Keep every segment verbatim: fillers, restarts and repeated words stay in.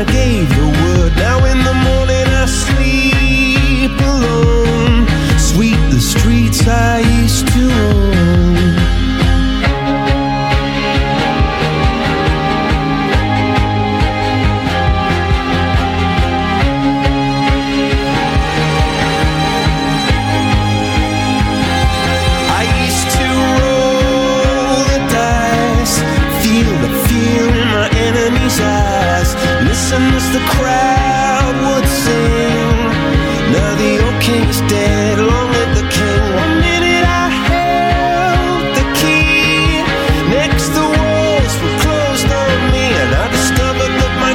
I gave the word. Now in the morning I sleep alone. Sweep the streets I used to own. Eyes. Listen as the crowd would sing. Now the old king is dead, long live the king. One minute I held the key. Next the walls were closed on me, and I discovered that my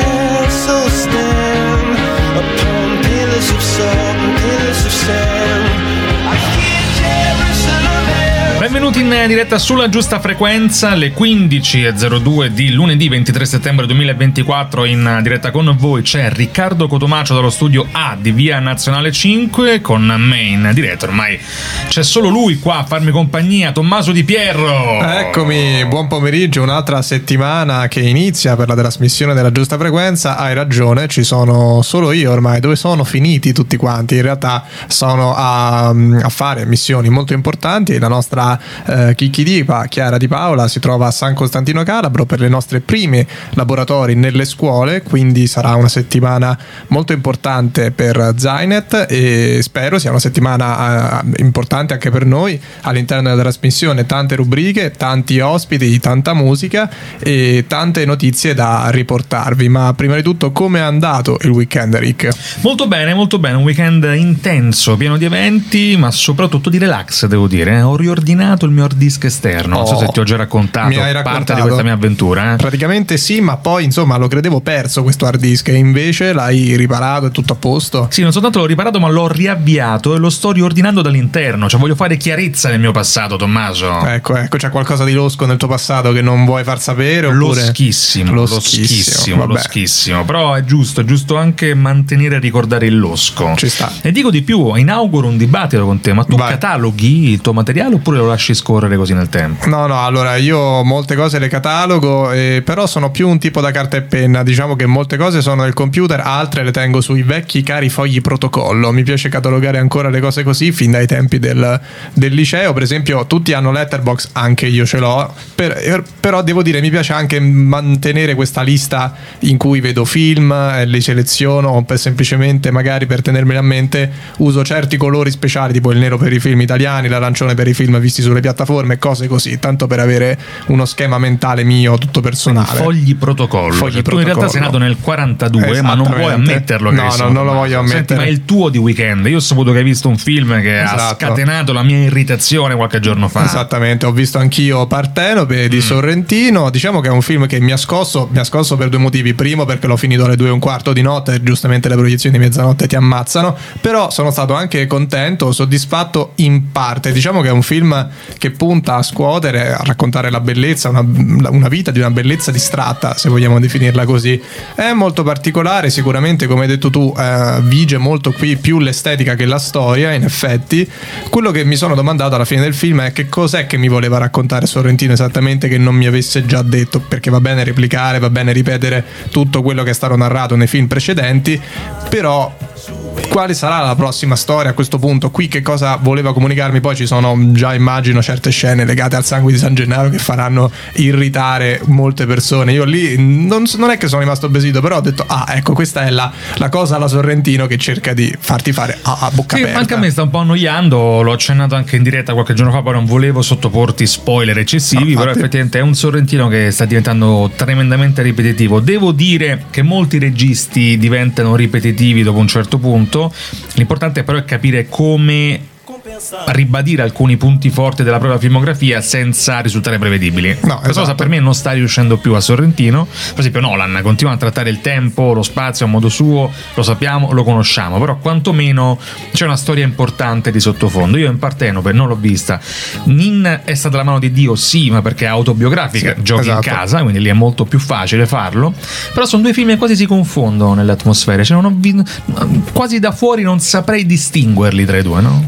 castle stand upon pillars of salt and pillars of sand. I hear Jerusalem. Benvenuti in diretta sulla giusta frequenza, alle quindici e zero due di lunedì ventitré settembre duemilaventiquattro. In diretta con voi c'è Riccardo Cotomaccio dallo studio A di Via Nazionale cinque. Con me in diretta ormai c'è solo lui qua a farmi compagnia, Tommaso Di Pierro. Eccomi, buon pomeriggio, un'altra settimana che inizia per la trasmissione della giusta frequenza. Hai ragione, ci sono solo io ormai. Dove sono finiti tutti quanti? In realtà sono a, a fare missioni molto importanti e la nostra Uh, Chicchidipa, Chiara Di Paola, si trova a San Costantino Calabro per le nostre prime laboratori nelle scuole, quindi sarà una settimana molto importante per Zainet e spero sia una settimana uh, importante anche per noi all'interno della trasmissione. Tante rubriche, tanti ospiti, tanta musica e tante notizie da riportarvi. Ma prima di tutto, come è andato il weekend, Rick? Molto bene, molto bene, un weekend intenso, pieno di eventi, ma soprattutto di relax, devo dire. Ho riordinato il mio hard disk esterno, non oh, so se ti ho già raccontato, mi hai raccontato parte di questa mia avventura. Eh? Praticamente sì, ma poi insomma lo credevo perso questo hard disk e invece l'hai riparato, è tutto a posto? Sì, non soltanto l'ho riparato ma l'ho riavviato e lo sto riordinando dall'interno, cioè voglio fare chiarezza nel mio passato, Tommaso. Ecco, ecco, c'è qualcosa di losco nel tuo passato che non vuoi far sapere? Oppure... Loschissimo, loschissimo, loschissimo, loschissimo, però è giusto, è giusto anche mantenere e ricordare il losco. Ci sta. E dico di più, inauguro un dibattito con te, ma tu Vai. Cataloghi il tuo materiale oppure lo lasci scorrere così nel tempo? No, no, allora io molte cose le catalogo, eh, però sono più un tipo da carta e penna. Diciamo che molte cose sono nel computer, altre le tengo sui vecchi cari fogli protocollo. Mi piace catalogare ancora le cose così fin dai tempi del, del liceo. Per esempio tutti hanno Letterboxd, anche io ce l'ho, per, però devo dire mi piace anche mantenere questa lista in cui vedo film, eh, li seleziono per semplicemente magari per tenermeli a mente uso certi colori speciali, tipo il nero per i film italiani, l'arancione per i film visti sulle piattaforme, cose così, tanto per avere uno schema mentale mio tutto personale. Fogli protocollo. Fogli cioè, protocollo. Tu in realtà sei nato nel quarantadue, ma non vuoi ammetterlo. Che no, no, non lo voglio ammettere. Senti, ma è il tuo di weekend. Io ho saputo che hai visto un film che esatto. ha scatenato la mia irritazione qualche giorno fa. Esattamente, ho visto anch'io Partenope di mm. Sorrentino. Diciamo che è un film che mi ha scosso, mi ha scosso per due motivi. Primo, perché l'ho finito alle due e un quarto di notte e giustamente le proiezioni di mezzanotte ti ammazzano. Però sono stato anche contento, soddisfatto in parte. Diciamo che è un film che punta a scuotere, a raccontare la bellezza, una, una vita di una bellezza distratta, se vogliamo definirla così. È molto particolare, sicuramente, come hai detto tu, eh, vige molto qui più l'estetica che la storia. In effetti, quello che mi sono domandato alla fine del film è che cos'è che mi voleva raccontare Sorrentino esattamente che non mi avesse già detto, perché va bene replicare, va bene ripetere tutto quello che è stato narrato nei film precedenti, però quale sarà la prossima storia a questo punto? Qui che cosa voleva comunicarmi? Poi ci sono già, immagino, certe scene legate al sangue di San Gennaro che faranno irritare molte persone. Io lì non, non è che sono rimasto basito, però ho detto ah, ecco, questa è la, la cosa alla Sorrentino che cerca di farti fare a, a bocca sì, aperta. Anche a me sta un po' annoiando, l'ho accennato anche in diretta qualche giorno fa, poi non volevo sottoporti spoiler eccessivi, no, però effettivamente è un Sorrentino che sta diventando tremendamente ripetitivo. Devo dire che molti registi diventano ripetitivi dopo un certo punto. L'importante però è capire come ribadire alcuni punti forti della propria filmografia senza risultare prevedibili. No, questa esatto. cosa per me non sta riuscendo più a Sorrentino. Per esempio Nolan continua a trattare il tempo, lo spazio a modo suo, lo sappiamo, lo conosciamo, però quantomeno c'è una storia importante di sottofondo. Io in Partenope non l'ho vista. Nin è stata la mano di Dio, sì, ma perché è autobiografica, sì, giochi esatto. in casa, quindi lì è molto più facile farlo. Però sono due film che quasi si confondono nelle atmosfere, cioè non ho vi... quasi da fuori non saprei distinguerli tra i due, no? Allora io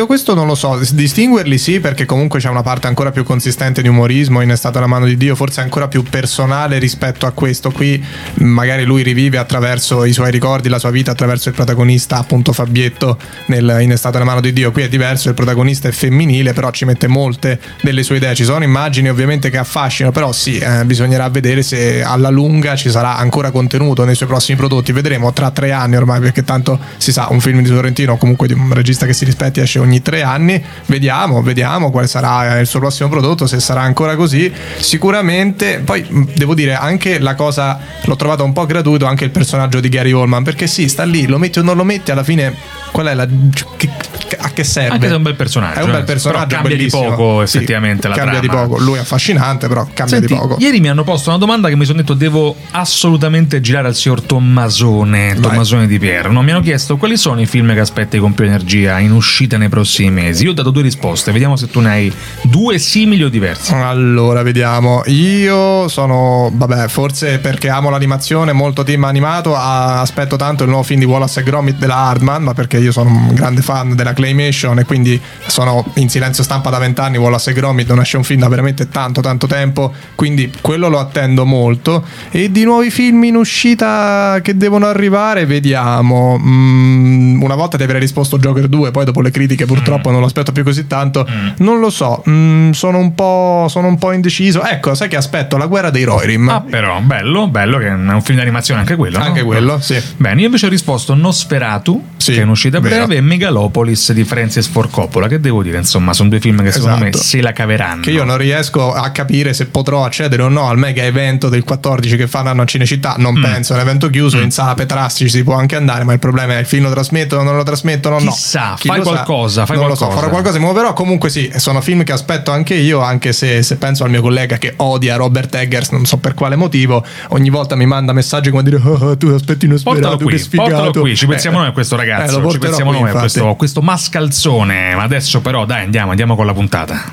io questo non lo so, distinguerli sì, perché comunque c'è una parte ancora più consistente di umorismo in È stata la mano di Dio, forse ancora più personale rispetto a questo. Qui magari lui rivive attraverso i suoi ricordi, la sua vita, attraverso il protagonista, appunto Fabietto nel In È stata la mano di Dio. Qui è diverso, il protagonista è femminile, però ci mette molte delle sue idee. Ci sono immagini ovviamente che affascinano, però sì, eh, bisognerà vedere se alla lunga ci sarà ancora contenuto nei suoi prossimi prodotti. Vedremo tra tre anni ormai, perché tanto si sa, un film di Sorrentino, comunque di un regista che si rispetti, esce ogni tre anni. Vediamo, vediamo quale sarà il suo prossimo prodotto, se sarà ancora così. Sicuramente, poi devo dire anche la cosa, l'ho trovato un po' gratuito anche il personaggio di Gary Oldman, perché sì, sta lì, lo metti o non lo metti, alla fine qual è la che, a che serve? Anche se è un bel personaggio, è un bel personaggio, però cambia bellissimo. di poco effettivamente, sì, la cambia trama. di poco, lui è affascinante, però cambia Senti, di poco. Ieri mi hanno posto una domanda che mi sono detto devo assolutamente girare al signor Tommasone, Tommasone Di Piero. No, mi hanno chiesto quali sono i film che aspetti con più energia in uscita nei prossimi mesi. Io ho dato due risposte, vediamo se tu ne hai due simili o diverse. Allora, vediamo. Io sono, vabbè, forse perché amo l'animazione, molto team animato, aspetto tanto il nuovo film di Wallace e Gromit della Hardman, ma perché io sono un grande fan della claymation e quindi sono in silenzio stampa da vent'anni. Wallace e Gromit non esce un film da veramente tanto tanto tempo, quindi quello lo attendo molto. E di nuovi film in uscita che devono arrivare, vediamo. Mm, una volta ti avrei risposto Joker due, poi dopo le critiche purtroppo mm. non lo aspetto più così tanto. Mm. Non lo so, mm, sono un po' sono un po' indeciso. Ecco, sai che aspetto La guerra dei Rohirrim. Ah, però bello, bello, che è un film di animazione anche quello. Anche no? quello, sì. Bene, io invece ho risposto Nosferatu, sì, che è in uscita vero. breve, e Megalopolis di Francis Ford Coppola, che devo dire, insomma, sono due film che secondo esatto. me se la caveranno. Che io non riesco a capire se potrò accedere o no al mega evento del quattordici che faranno a Cinecittà. Non mm. penso, è un evento chiuso, mm. in sala Petrassi ci si può anche andare, ma il problema è il film lo trasmettono, non lo trasmettono, no. Chissà, Chi fai lo qualcosa, sa? fai non qualcosa. lo so, farò qualcosa, mi muoverò. Comunque sì, sono film che aspetto anche io, anche se, se penso al mio collega che odia Robert Eggers, non so per quale motivo, ogni volta mi manda messaggi come dire oh, oh, tu aspetti Nosferatu, portalo qui, che sfigato. Portalo qui, ci pensiamo eh, noi a questo ragazzo, eh, ci pensiamo qui, noi a questo, questo mascalzone. Ma adesso però dai, andiamo, andiamo con la puntata.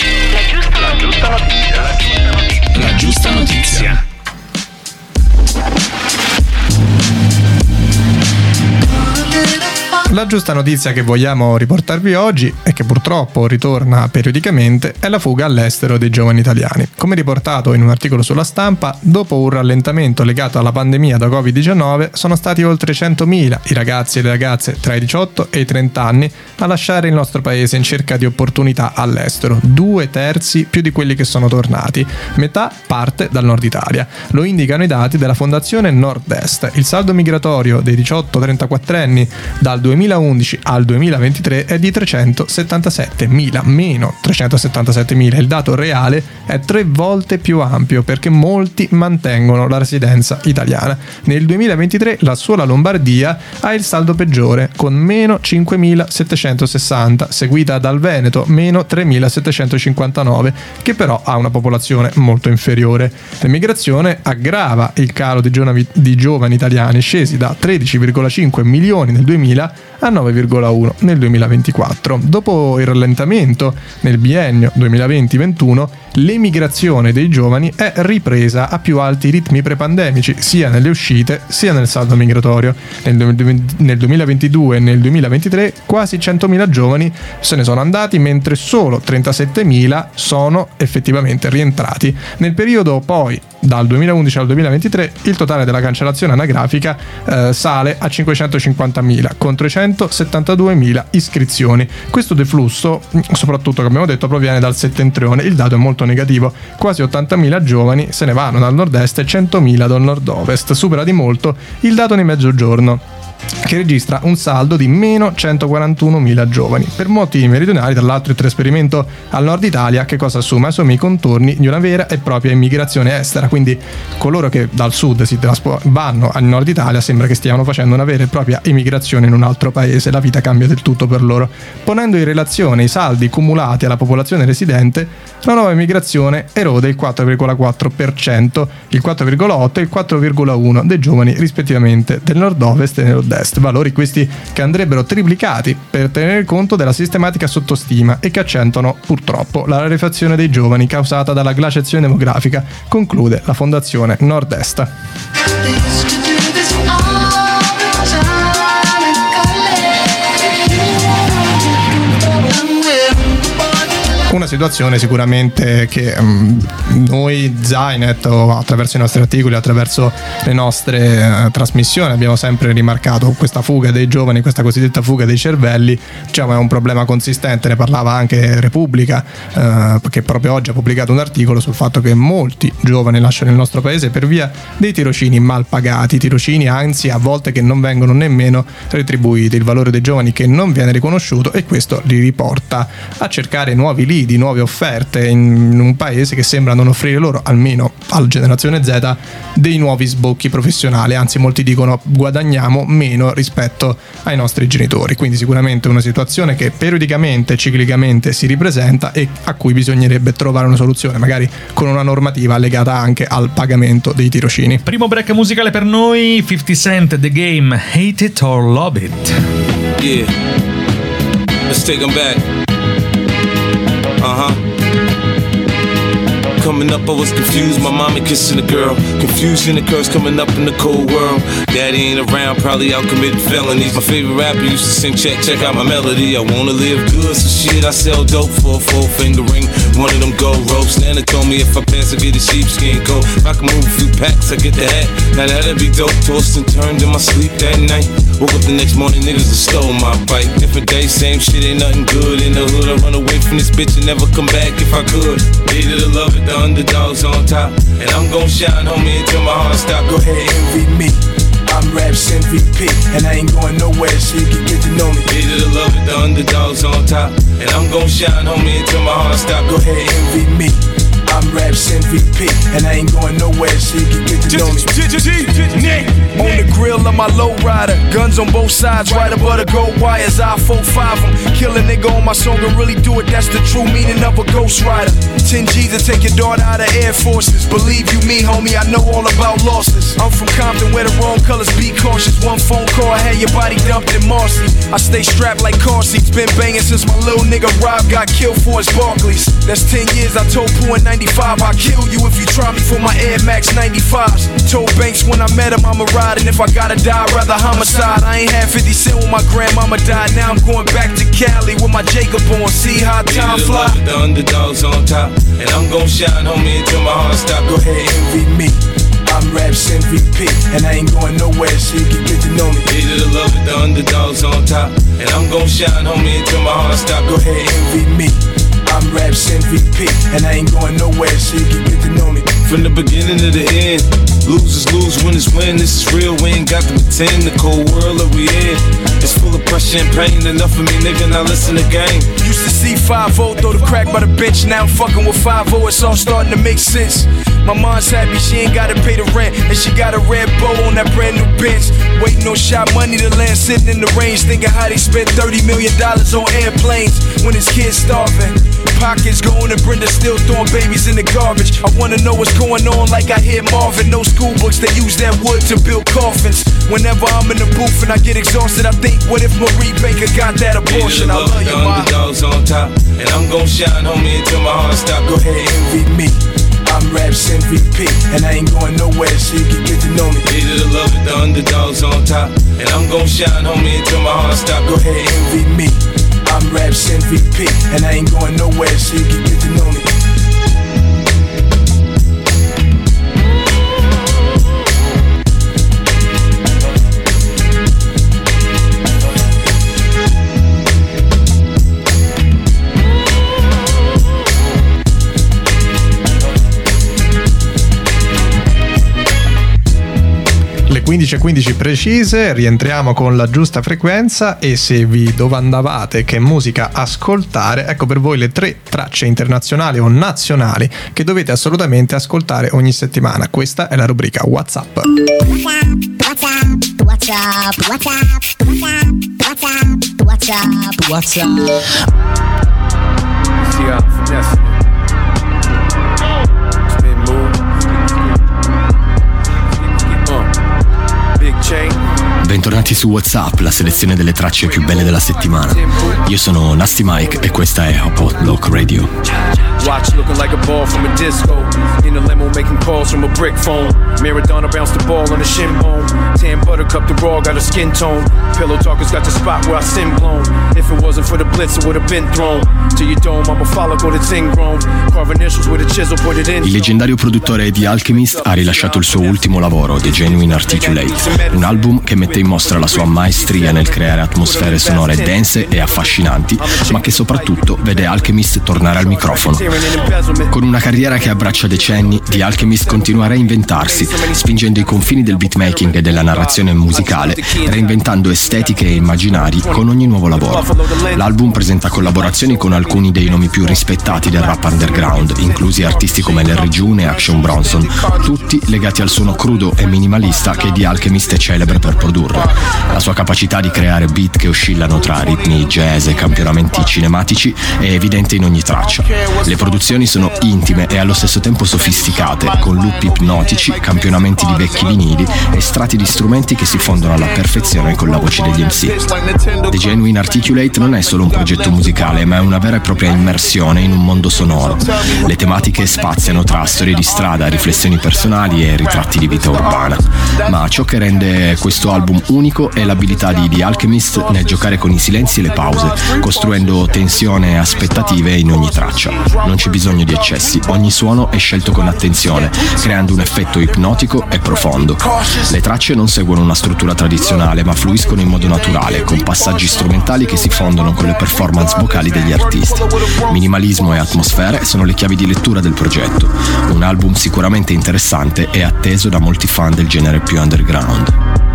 La giusta notizia, la giusta notizia. La giusta notizia. La giusta notizia che vogliamo riportarvi oggi e che purtroppo ritorna periodicamente è la fuga all'estero dei giovani italiani. Come riportato in un articolo sulla Stampa, dopo un rallentamento legato alla pandemia da covid diciannove, sono stati oltre centomila i ragazzi e le ragazze tra i diciotto e i trenta anni a lasciare il nostro paese in cerca di opportunità all'estero, due terzi più di quelli che sono tornati, metà parte dal nord Italia. Lo indicano i dati della Fondazione Nord-Est. Il saldo migratorio dei diciotto trentaquattrenni dal duemilaundici al duemilaventitré è di trecentosettantasettemila, meno trecentosettantasettemila. Il dato reale è tre volte più ampio perché molti mantengono la residenza italiana. Nel duemilaventitré la sola Lombardia ha il saldo peggiore con meno cinquemilasettecentosessanta, seguita dal Veneto meno tremilasettecentocinquantanove, che però ha una popolazione molto inferiore. L'emigrazione aggrava il calo di giovani, di giovani italiani scesi da tredici virgola cinque milioni nel duemila a nove virgola uno nel duemilaventiquattro. Dopo il rallentamento nel biennio duemilaventi ventuno, l'emigrazione dei giovani è ripresa a più alti ritmi prepandemici, sia nelle uscite sia nel saldo migratorio. Nel duemilaventidue e nel duemilaventitré quasi centomila giovani se ne sono andati, mentre solo trentasettemila sono effettivamente rientrati. Nel periodo poi dal duemilaundici al duemilaventitré il totale della cancellazione anagrafica eh, sale a cinquecentocinquantamila con trecentosettantaduemila iscrizioni. Questo deflusso, soprattutto come abbiamo detto, proviene dal settentrione. Il dato è molto negativo, quasi ottantamila giovani se ne vanno dal nord-est e centomila dal nord-ovest, supera di molto il dato di mezzogiorno, che registra un saldo di meno centoquarantunomila giovani. Per molti meridionali, tra l'altro, il trasferimento al nord Italia che cosa assume? Assume i contorni di una vera e propria immigrazione estera, quindi coloro che dal sud si traspo- vanno al nord Italia sembra che stiano facendo una vera e propria immigrazione in un altro paese, la vita cambia del tutto per loro. Ponendo in relazione i saldi cumulati alla popolazione residente, la nuova immigrazione erode il quattro virgola quattro per cento, il quattro virgola otto e il quattro virgola uno dei giovani rispettivamente del nord-ovest e nord-est, valori questi che andrebbero triplicati per tenere conto della sistematica sottostima e che accentuano purtroppo la rarefazione dei giovani causata dalla glaciazione demografica, conclude la Fondazione Nord-Est. una situazione sicuramente che um, noi Zainet, o attraverso i nostri articoli, attraverso le nostre uh, trasmissioni, abbiamo sempre rimarcato questa fuga dei giovani, questa cosiddetta fuga dei cervelli. Diciamo è un problema consistente, ne parlava anche Repubblica, uh, che proprio oggi ha pubblicato un articolo sul fatto che molti giovani lasciano il nostro paese per via dei tirocini mal pagati, tirocini anzi a volte che non vengono nemmeno retribuiti, il valore dei giovani che non viene riconosciuto, e questo li riporta a cercare nuovi lidi, nuove offerte in un paese che sembra non offrire loro, almeno alla generazione Z, dei nuovi sbocchi professionali, anzi molti dicono guadagniamo meno rispetto ai nostri genitori. Quindi sicuramente una situazione che periodicamente, ciclicamente si ripresenta e a cui bisognerebbe trovare una soluzione, magari con una normativa legata anche al pagamento dei tirocini. Primo break musicale per noi, fifty Cent, The Game, Hate It or Love It. Yeah, let's take them back. Uh-huh. Coming up, I was confused. My mommy kissing a girl. Confusion occurs coming up in the cold world. Daddy ain't around, probably out committing felonies. My favorite rapper used to sing, check, check out my melody. I wanna live good, so shit, I sell dope for a four finger ring. One of them gold ropes. Nana told me if I pass, I get a sheepskin coat. If I can move a few packs, I get the hat. Now that'd be dope. Tossed and turned in my sleep that night. Woke up the next morning, niggas have stole my bike. Different day, same shit, ain't nothing good in the hood. I run away from this bitch and never come back if I could. Hate it or love it, the underdogs on top. And I'm gon' shine, homie, until my heart stop. Go ahead, envy me. I'm Raps M V P, and I ain't going nowhere, so you can get to know me. Hate it or love it, the underdogs on top. And I'm gon' shine, homie, until my heart stop. Go ahead, envy me. I'm Raps M V P, and I ain't going nowhere, so you can get to know me. On the grill of my lowrider, guns on both sides, right above the gold wires. I four five them, kill a nigga on my song and really do it. That's the true meaning of a ghost rider. ten G's to take your daughter out of Air Forces. Believe you me, homie, I know all about losses. I'm from Compton where the wrong colors be cautious. One phone call, I had your body dumped in Marcy. I stay strapped like car seats, been banging since my little nigga Rob got killed for his Barclays. That's ten years, I told Pooh in ninety-five, I'll kill you if you try me for my Air Max ninety-fives. Told Banks when I met him I'ma ride, and if I gotta die, I'd rather homicide. I ain't had fifty cent when my grandmama died. Now I'm going back to Cali with my Jacob on. See how time fly. The underdogs on top, and I'm gon' shine, homie, until my heart stop. Go ahead, envy me. I'm Raps M V P, and I ain't going nowhere, so you can get to know me. Hate it or love it, the underdogs on top, and I'm gon' shine, homie, until my heart stop. Go ahead, envy me. I'm Raps M V P, and I ain't going nowhere, so you can get to know me. From the beginning to the end, losers lose, winners win. This is real, we ain't got to pretend. The cold world that we in, it's full of pressure and pain. Enough of me, nigga, now listen to game. Used to see five oh, throw the crack by the bench. Now I'm fucking with five oh, it's all starting to make sense. My mom's happy, she ain't gotta pay the rent, and she got a red bow on that brand new Benz. Waiting on shot money to land, sitting in the range, thinking how they spent thirty million dollars on airplanes when his kids starving. Pockets going and Brenda still throwing babies in the garbage. I wanna know what's going on like I hear Marvin. No school books, they use that wood to build coffins. Whenever I'm in the booth and I get exhausted, I think, what if Marie Baker got that abortion? I love you, ma. Underdogs on top, and I'm gon' shine, homie, until my heart stop. Go ahead, envy me. I'm Raps M V P, and I ain't going nowhere, so you can get to know me. Hate it or love it, the underdogs on top, and I'm gon' shine, homie, until my heart stop. Go ahead, envy me. I'm Raps M V P, and I ain't going nowhere, so you can get to know me. quindici e quindici precise, rientriamo con la giusta frequenza, e se vi domandavate che musica ascoltare, ecco per voi le tre tracce internazionali o nazionali che dovete assolutamente ascoltare ogni settimana. Questa è la rubrica WhatsApp. WhatsApp, WhatsApp, WhatsApp, WhatsApp, WhatsApp, WhatsApp. Chain, Bentornati su WhatsApp, la selezione delle tracce più belle della settimana. Io sono Nasty Mike e questa è Hot Block Radio. Watch looking like a ball from a disco. In the limo making calls from a brick phone. Maradona bounced the ball on a shin bone. Tan Buttercup the raw got a skin tone. Pillow talkers got the spot where I sin blown. If it wasn't for the blitz it would have been thrown. To your dome I'm a follicle that's ingrown. Carve initials with a chisel put it in. Il leggendario produttore The Alchemist ha rilasciato il suo ultimo lavoro, The Genuine Articulate, un album che mette in mostra la sua maestria nel creare atmosfere sonore dense e affascinanti, ma che soprattutto vede Alchemist tornare al microfono. Con una carriera che abbraccia decenni, The Alchemist continua a reinventarsi, spingendo i confini del beatmaking e della narrazione musicale, reinventando estetiche e immaginari con ogni nuovo lavoro. L'album presenta collaborazioni con alcuni dei nomi più rispettati del rap underground, inclusi artisti come Larry June e Action Bronson, tutti legati al suono crudo e minimalista che The Alchemist è celebre per produrre. La sua capacità di creare beat che oscillano tra ritmi jazz e campionamenti cinematici è evidente in ogni traccia. Le produzioni sono intime e allo stesso tempo sofisticate, con loop ipnotici, campionamenti di vecchi vinili e strati di strumenti che si fondono alla perfezione con la voce degli M C. The Genuine Articulate non è solo un progetto musicale, ma è una vera e propria immersione in un mondo sonoro. Le tematiche spaziano tra storie di strada, riflessioni personali e ritratti di vita urbana. Ma ciò che rende questo album unico è l'abilità di The Alchemist nel giocare con i silenzi e le pause, costruendo tensione e aspettative in ogni traccia. Non c'è bisogno di eccessi, ogni suono è scelto con attenzione, creando un effetto ipnotico e profondo. Le tracce non seguono una struttura tradizionale, ma fluiscono in modo naturale, con passaggi strumentali che si fondono con le performance vocali degli artisti. Minimalismo e atmosfere sono le chiavi di lettura del progetto. Un album sicuramente interessante e atteso da molti fan del genere più underground.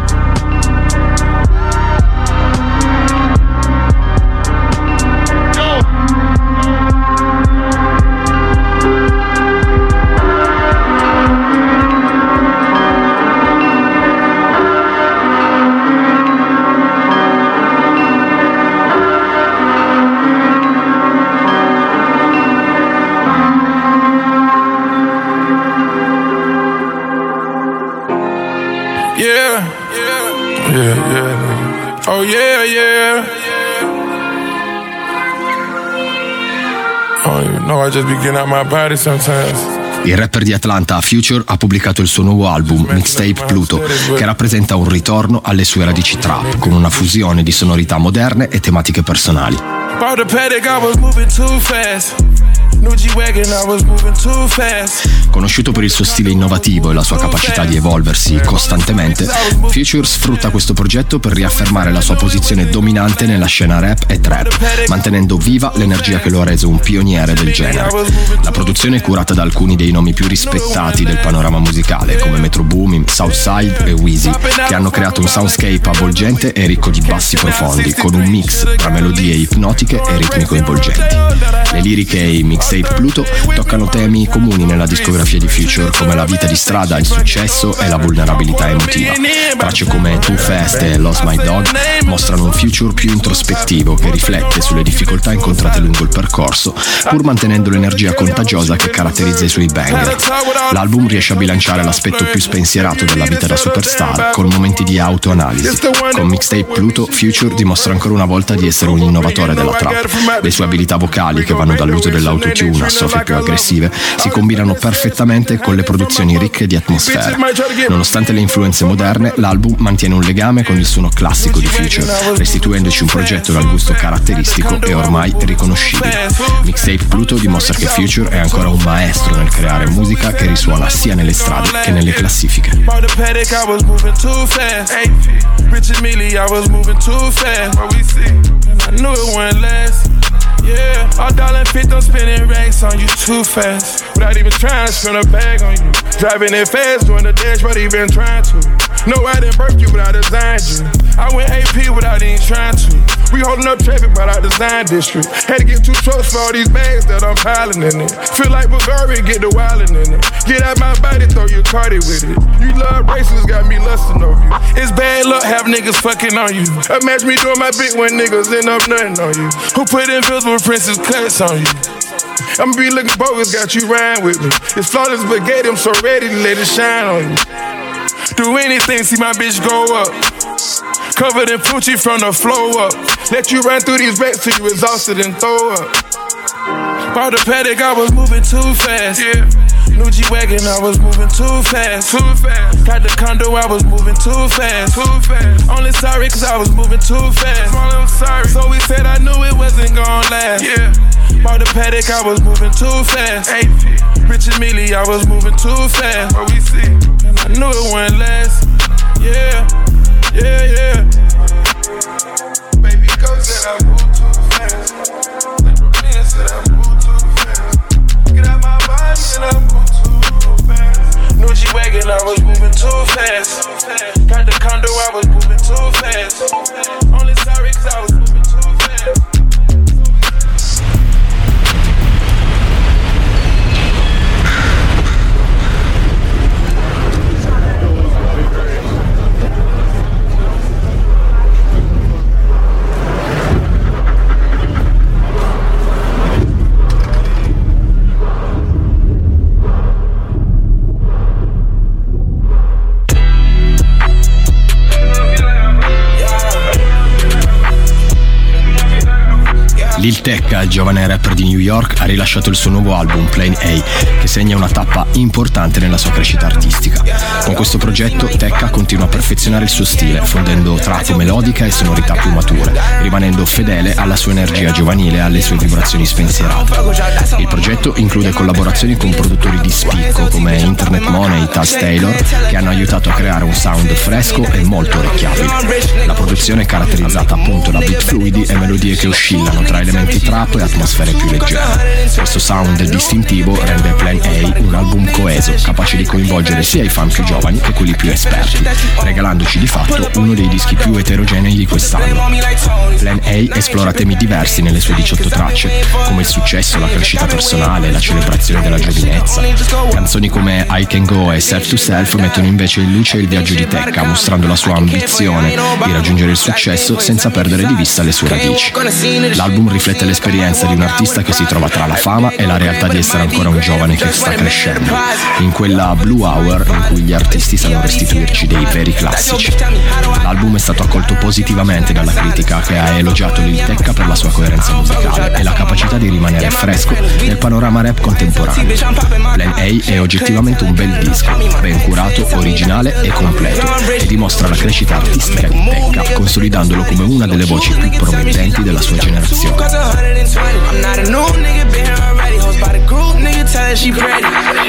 Yeah, yeah. Oh yeah, yeah. I don't even know, I just be getting out my body sometimes. Il rapper di Atlanta, Future, ha pubblicato il suo nuovo album, Mixtape Pluto, che rappresenta un ritorno alle sue radici trap, con una fusione di sonorità moderne e tematiche personali. Conosciuto per il suo stile innovativo e la sua capacità di evolversi costantemente, Future sfrutta questo progetto per riaffermare la sua posizione dominante nella scena rap e trap, mantenendo viva l'energia che lo ha reso un pioniere del genere. La produzione è curata da alcuni dei nomi più rispettati del panorama musicale, come Metro Boomin, Southside e Weezy, che hanno creato un soundscape avvolgente e ricco di bassi profondi, con un mix tra melodie ipnotiche e ritmi coinvolgenti. Le liriche e i mixtape Pluto toccano temi comuni nella discografia di Future, come la vita di strada, il successo e la vulnerabilità emotiva. Tracce come Too Fast e Lost My Dog mostrano un Future più introspettivo che riflette sulle difficoltà incontrate lungo il percorso, pur mantenendo l'energia contagiosa che caratterizza i suoi banger. L'album riesce a bilanciare l'aspetto più spensierato della vita da superstar con momenti di autoanalisi. Con Mixtape Pluto, Future dimostra ancora una volta di essere un innovatore della trap. Le sue abilità vocali, che vanno dall'uso dell'autotune a sofie più aggressive, si combinano perfettamente con le produzioni ricche di atmosfere. Nonostante le influenze moderne, l'album mantiene un legame con il suono classico di Future, restituendoci un progetto dal gusto caratteristico e ormai riconoscibile. Mixtape Pluto dimostra che Future è ancora un maestro nel creare musica che risuona sia nelle strade che nelle classifiche. Yeah, all dollar and fifth, I'm spending racks on you too fast. Without even trying to spend a bag on you. Driving it fast, doing the dash, but even trying to. No, I didn't birth you, but I designed you. I went A P without even trying to. We holding up traffic, but I designed district. Had to get two trucks for all these bags that I'm piling in it. Feel like Bulgari, get the wildin' in it. Get out my body, throw your cardi with it. You love races, got me lustin' over you. It's bad luck, have niggas fucking on you. Imagine me doing my bit when niggas end up nothing on you. Who put invisible princess cuts on you? I'ma be looking bogus, got you riding with me. It's flawless spaghetti, I'm so ready to let it shine on you. Do anything, see my bitch go up. Covered in Fucci from the floor up. Let you run through these racks till you exhausted and throw up. Bought the Patek, I was moving too fast. Yeah. New G-Wagon, I was moving too fast. Too fast. Got the condo, I was moving too fast. Too fast. Only sorry cause I was moving too fast. I'm sorry. So we said I knew it wasn't gonna last. Yeah. Bought the Patek, I was moving too fast. eight feet. Rich and Mealy, I was moving too fast. What we see? And I knew it wouldn't last. Yeah. Yeah, yeah. Baby, go said I moved too fast. Brooklyn said I moved too fast. Get out my body and I moved too fast. New G-Wagon, I was moving too fast. Got the condo, I was moving too fast. Only sorry cause I was moving too fast. Lil Tecca, il giovane rapper di New York, ha rilasciato il suo nuovo album Plan A, che segna una tappa importante nella sua crescita artistica. Con questo progetto Tecca continua a perfezionare il suo stile, fondendo trap melodica e sonorità più mature, rimanendo fedele alla sua energia giovanile e alle sue vibrazioni spensierate. Il progetto include collaborazioni con produttori di spicco come Internet Money e Taz Taylor, che hanno aiutato a creare un sound fresco e molto orecchiabile. La produzione è caratterizzata appunto da beat fluidi e melodie che oscillano tra elementi trap e atmosfere più leggere. Questo sound distintivo rende Plan A un album coeso, capace di coinvolgere sia i fan più giovani che quelli più esperti, regalandoci di fatto uno dei dischi più eterogenei di quest'anno. Plan A esplora temi diversi nelle sue diciotto tracce, come il successo, la crescita personale, la celebrazione della giovinezza. Canzoni come I Can Go e Self to Self mettono invece in luce il viaggio di Tecca, mostrando la sua ambizione di raggiungere il successo senza perdere di vista le sue radici. L'album riflette l'esperienza di un artista che si trova tra la fama e la realtà di essere ancora un giovane che sta crescendo, in quella blue hour in cui gli artisti sanno restituirci dei veri classici. L'album è stato accolto positivamente dalla critica, che ha elogiato Lil Tecca per la sua coerenza musicale e la capacità di rimanere fresco nel panorama rap contemporaneo. Plan A è oggettivamente un bel disco, ben curato, originale e completo, e dimostra la crescita artistica di Tecca, consolidandolo come una delle voci più promettenti della sua generazione. I'm not a new nigga, been here already. Host by the group, nigga, tell her she pretty.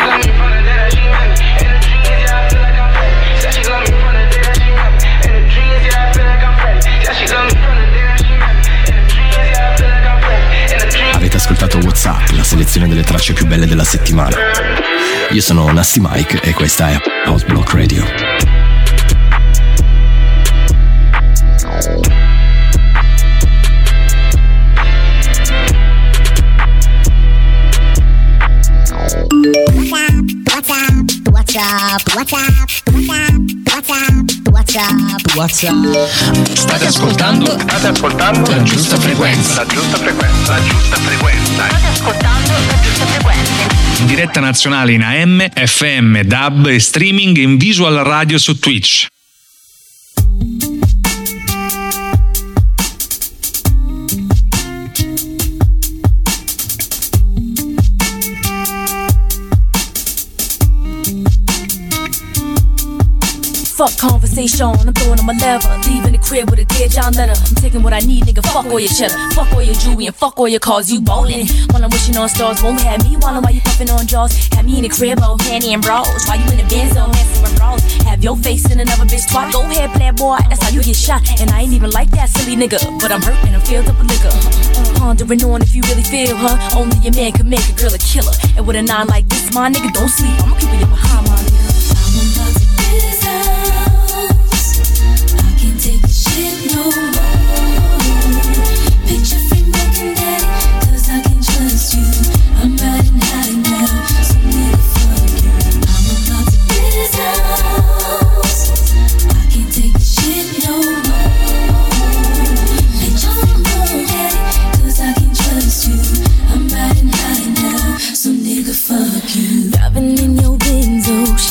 Avete ascoltato WhatsApp, la selezione delle tracce più belle della settimana. Io sono Nasty Mike e questa è House Block Radio. What's up, what's up, what's up, what's up, what's up. State ascoltando? State ascoltando? La giusta frequenza. La giusta frequenza. La giusta frequenza. State ascoltando la giusta frequenza. In diretta nazionale in A M, F M, D A B e streaming in visual radio su Twitch. Fuck conversation, I'm throwing on my lever. Leaving the crib with a dead John letter. I'm taking what I need, nigga, fuck all your cheddar. Fuck all your jewelry and fuck all your cars, you ballin'. While I'm wishing on stars, won't have me wildin' while you puffin' on jaws. Have me in the crib, oh, handy and bras. While you in the Benzo, messing with bras. Have your face in another bitch twat. Go ahead, play boy, that's how you get shot. And I ain't even like that silly nigga, but I'm hurt and I'm filled up with liquor. Pondering on if you really feel her. Only a man can make a girl a killer. And with a nine like this, my nigga, don't sleep. I'ma keep it behind my nigga. Take the shit no more. Picture free broken daddy, cause I can trust you. I'm riding high now, so nigga fuck you. I'm about to get his house. I can't take the shit no more. Picture free broken daddy, cause I can trust you. I'm riding high now, so nigga fuck you. Driving in your Benzo,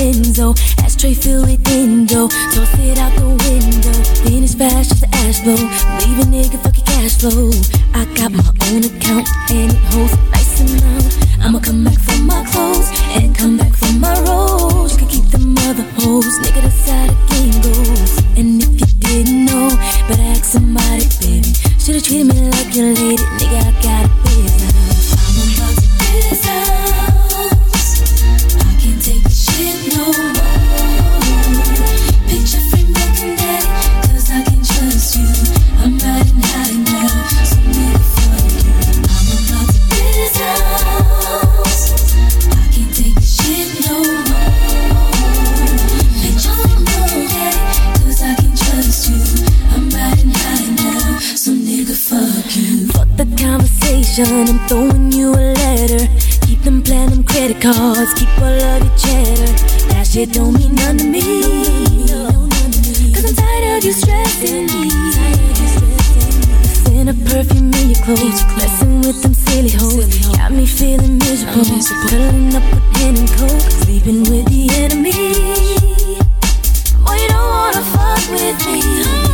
Benzo, ashtray filled with endo. Toss it out the window, finish fast just the ash flow. Leave a nigga fucking cash flow. I got my own account and it holds a nice amount. I'ma come back for my clothes and come back for my rolls. You can keep the mother hoes, nigga, that's how the game goes. And if you didn't know, better ask somebody, baby. Should've treated me like your lady, nigga, I got a business. I'm about to biz house. I can't take this shit no more. Picture frame broken daddy, cause I can trust you. I'm riding high now, so nigga fuck you. I'm about to biz house. I can't take this shit no more. Picture frame broken daddy, cause I can trust you. I'm riding high now, so nigga fuck you. Fuck the conversation, I'm throwing you a letter. Keep them platinum credit cards, keep all of your cheddar. That shit don't mean none to me, cause I'm tired of you stressing me. Send a perfume in your clothes, messing with them silly hoes. Got me feeling miserable, cuddling up with pen and coke, sleeping with the enemy. Boy, you don't wanna fuck with me.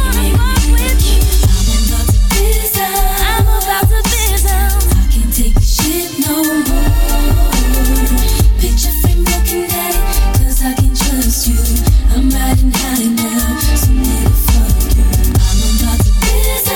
I'm about to biz out. I can't take this shit no more. Picture frame broken daddy, cause I can trust you. I'm riding high now, so nigga fuck you. I'm about to biz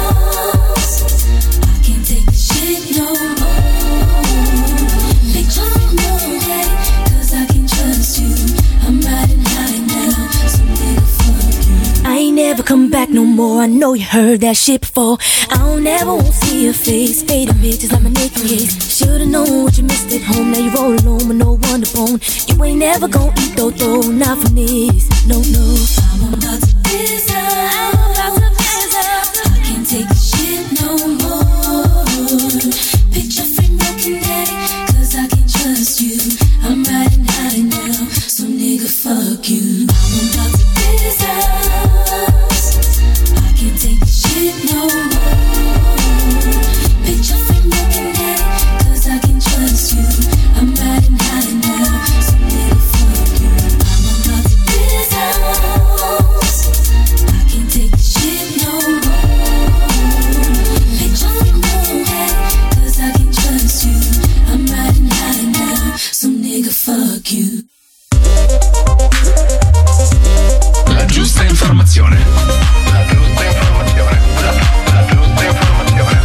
out. I can't take this shit no more. Picture frame broken daddy, cause I can trust you. I'm riding high now, so nigga fuck you. I ain't never come back no more. I know you heard that shit before. I don't ever want to see your face. Fading pictures like my naked case. Should've known what you missed at home. Now you roll alone with no wonder bone. You ain't never gon' eat though, though. Not from this. No, no. I'm about to biz out. I'm about to biz out. I can't take this shit no more. Picture frame broken daddy, cause I can trust you. I'm riding high now, so nigga fuck you. I'm about to biz out. I can't take this shit no more. Picture frame broken daddy, cause I can trust you. I'm riding high now, so nigga fuck you. I'm about to biz out. I can't take this shit no more. Picture frame broken daddy, cause I can trust you. I'm riding high now, so nigga fuck you. La giusta informazione. La giusta informazione. La giusta informazione.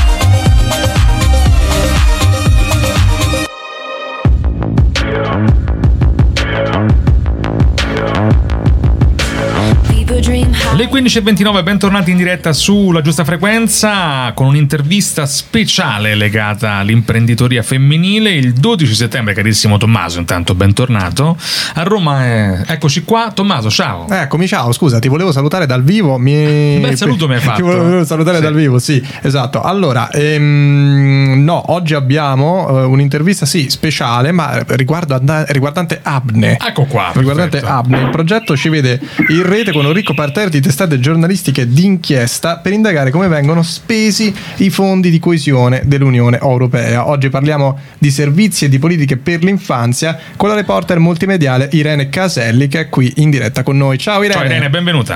Le quindici e ventinove, bentornati in diretta sulla giusta frequenza con un'intervista speciale legata all'imprenditoria femminile. Il dodici settembre, carissimo Tommaso, intanto bentornato a Roma. È... Eccoci qua, Tommaso, ciao. Eccomi, ciao, scusa, ti volevo salutare dal vivo. Mi... Bel saluto mi hai fatto. Ti volevo salutare sì. dal vivo, sì, esatto. Allora, ehm, no, oggi abbiamo uh, un'intervista, sì, speciale, ma riguardo and- riguardante Abne. Ecco qua. Riguardante perfetto. Abne. Il progetto ci vede in rete con un ricco parterre di testate giornalistiche d'inchiesta per indagare come vengono spesi i fondi di coesione dell'Unione Europea. Oggi parliamo di servizi e di politiche per l'infanzia con la reporter multimediale Irene Caselli, che è qui in diretta con noi. Ciao Irene. Ciao Irene, benvenuta.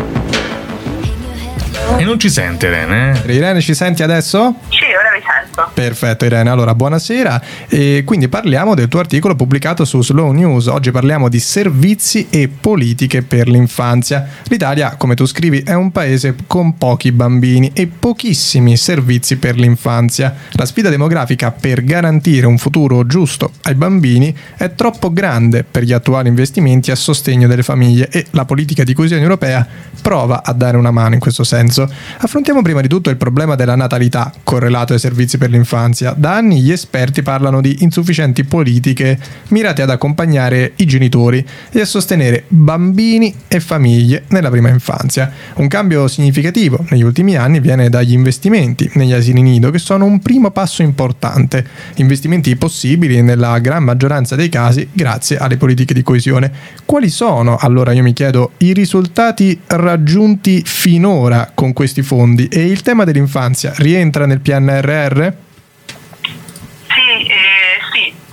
E non ci sente Irene? Eh? Irene, ci senti adesso? Sì, ora vi sento. Perfetto Irene, allora buonasera. E quindi parliamo del tuo articolo pubblicato su Slow News. Oggi parliamo di servizi e politiche per l'infanzia. L'Italia, come tu scrivi, è un paese con pochi bambini e pochissimi servizi per l'infanzia. La sfida demografica per garantire un futuro giusto ai bambini è troppo grande per gli attuali investimenti a sostegno delle famiglie e la politica di coesione europea prova a dare una mano in questo senso. Affrontiamo prima di tutto il problema della natalità correlato ai servizi per l'infanzia. Da anni gli esperti parlano di insufficienti politiche mirate ad accompagnare i genitori e a sostenere bambini e famiglie nella prima infanzia. Un cambio significativo negli ultimi anni viene dagli investimenti negli asili nido, che sono un primo passo importante. Investimenti possibili nella gran maggioranza dei casi grazie alle politiche di coesione. Quali sono, allora io mi chiedo, i risultati raggiunti finora con questi fondi, e il tema dell'infanzia rientra nel P N R R? Sì, eh, sì,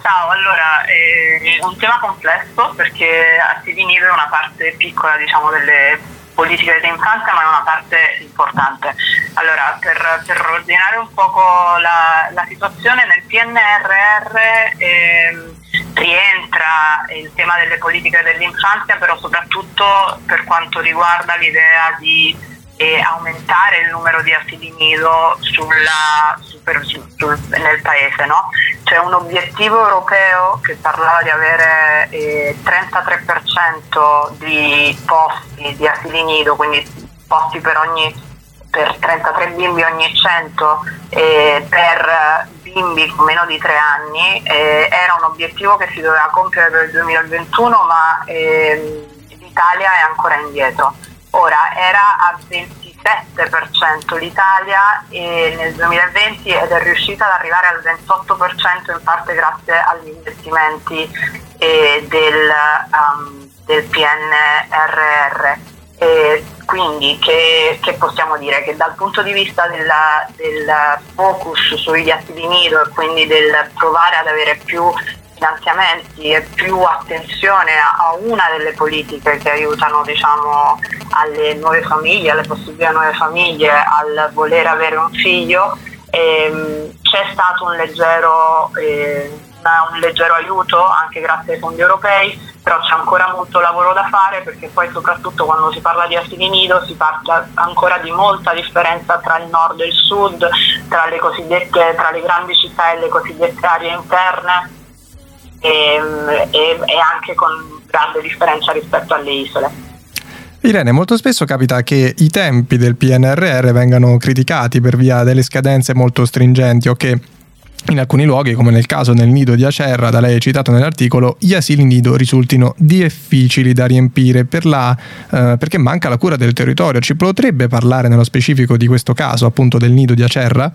Ciao, allora è un tema complesso perché asili nido è una parte piccola, diciamo, delle politiche dell'infanzia, ma è una parte importante. Allora, per, per ordinare un poco la, la situazione, nel P N R R eh, rientra il tema delle politiche dell'infanzia, però soprattutto per quanto riguarda l'idea di e aumentare il numero di asili nido sulla, super, sul, sul, nel paese, no? C'è un obiettivo europeo che parlava di avere eh, trentatré per cento di posti di asili nido, quindi posti per ogni per trentatré bimbi ogni cento eh, per bimbi con meno di tre anni. Eh, era un obiettivo che si doveva compiere per il duemilaventuno, ma eh, l'Italia è ancora indietro. Ora era a ventisette per cento l'Italia e nel duemilaventi ed è riuscita ad arrivare al ventotto per cento in parte grazie agli investimenti eh, del, um, del P N R R. E quindi che, che possiamo dire? Che dal punto di vista della, del focus sugli asili nido e quindi del provare ad avere più finanziamenti e più attenzione a una delle politiche che aiutano, diciamo, alle nuove famiglie, alle possibili nuove famiglie al voler avere un figlio, ehm, c'è stato un leggero, eh, una, un leggero aiuto anche grazie ai fondi europei, però c'è ancora molto lavoro da fare perché poi soprattutto quando si parla di asili nido si parla ancora di molta differenza tra il nord e il sud, tra le cosiddette, tra le grandi città e le cosiddette aree interne. E, e, e anche con grande differenza rispetto alle isole. Irene, molto spesso capita che i tempi del P N R R vengano criticati per via delle scadenze molto stringenti o che in alcuni luoghi, come nel caso del nido di Acerra da lei citato nell'articolo, gli asili nido risultino difficili da riempire per la, eh, perché manca la cura del territorio. Ci potrebbe parlare nello specifico di questo caso, appunto del nido di Acerra?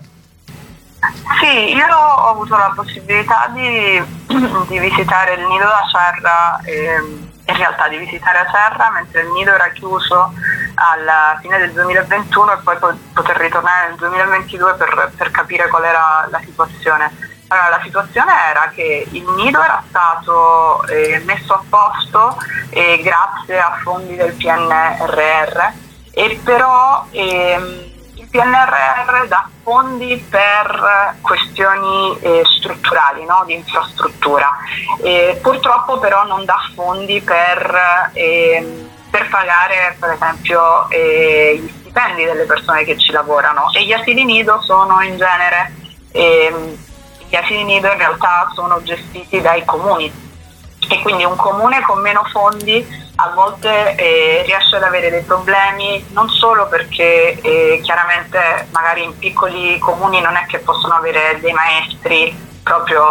Sì, io ho avuto la possibilità di, di visitare il nido da Acerra, eh, in realtà di visitare Acerra mentre il nido era chiuso alla fine del duemilaventuno e poi po- poter ritornare nel duemilaventidue per, per capire qual era la situazione. Allora, la situazione era che il nido era stato eh, messo a posto eh, grazie a fondi del P N R R e però ehm, il P N R R dà fondi per questioni eh, strutturali, no? Di infrastruttura. E purtroppo però non dà fondi per, eh, per pagare per esempio eh, gli stipendi delle persone che ci lavorano e gli asili nido sono in genere, eh, gli asili nido in realtà sono gestiti dai comuni e quindi un comune con meno fondi a volte eh, riesce ad avere dei problemi non solo perché eh, chiaramente magari in piccoli comuni non è che possono avere dei maestri proprio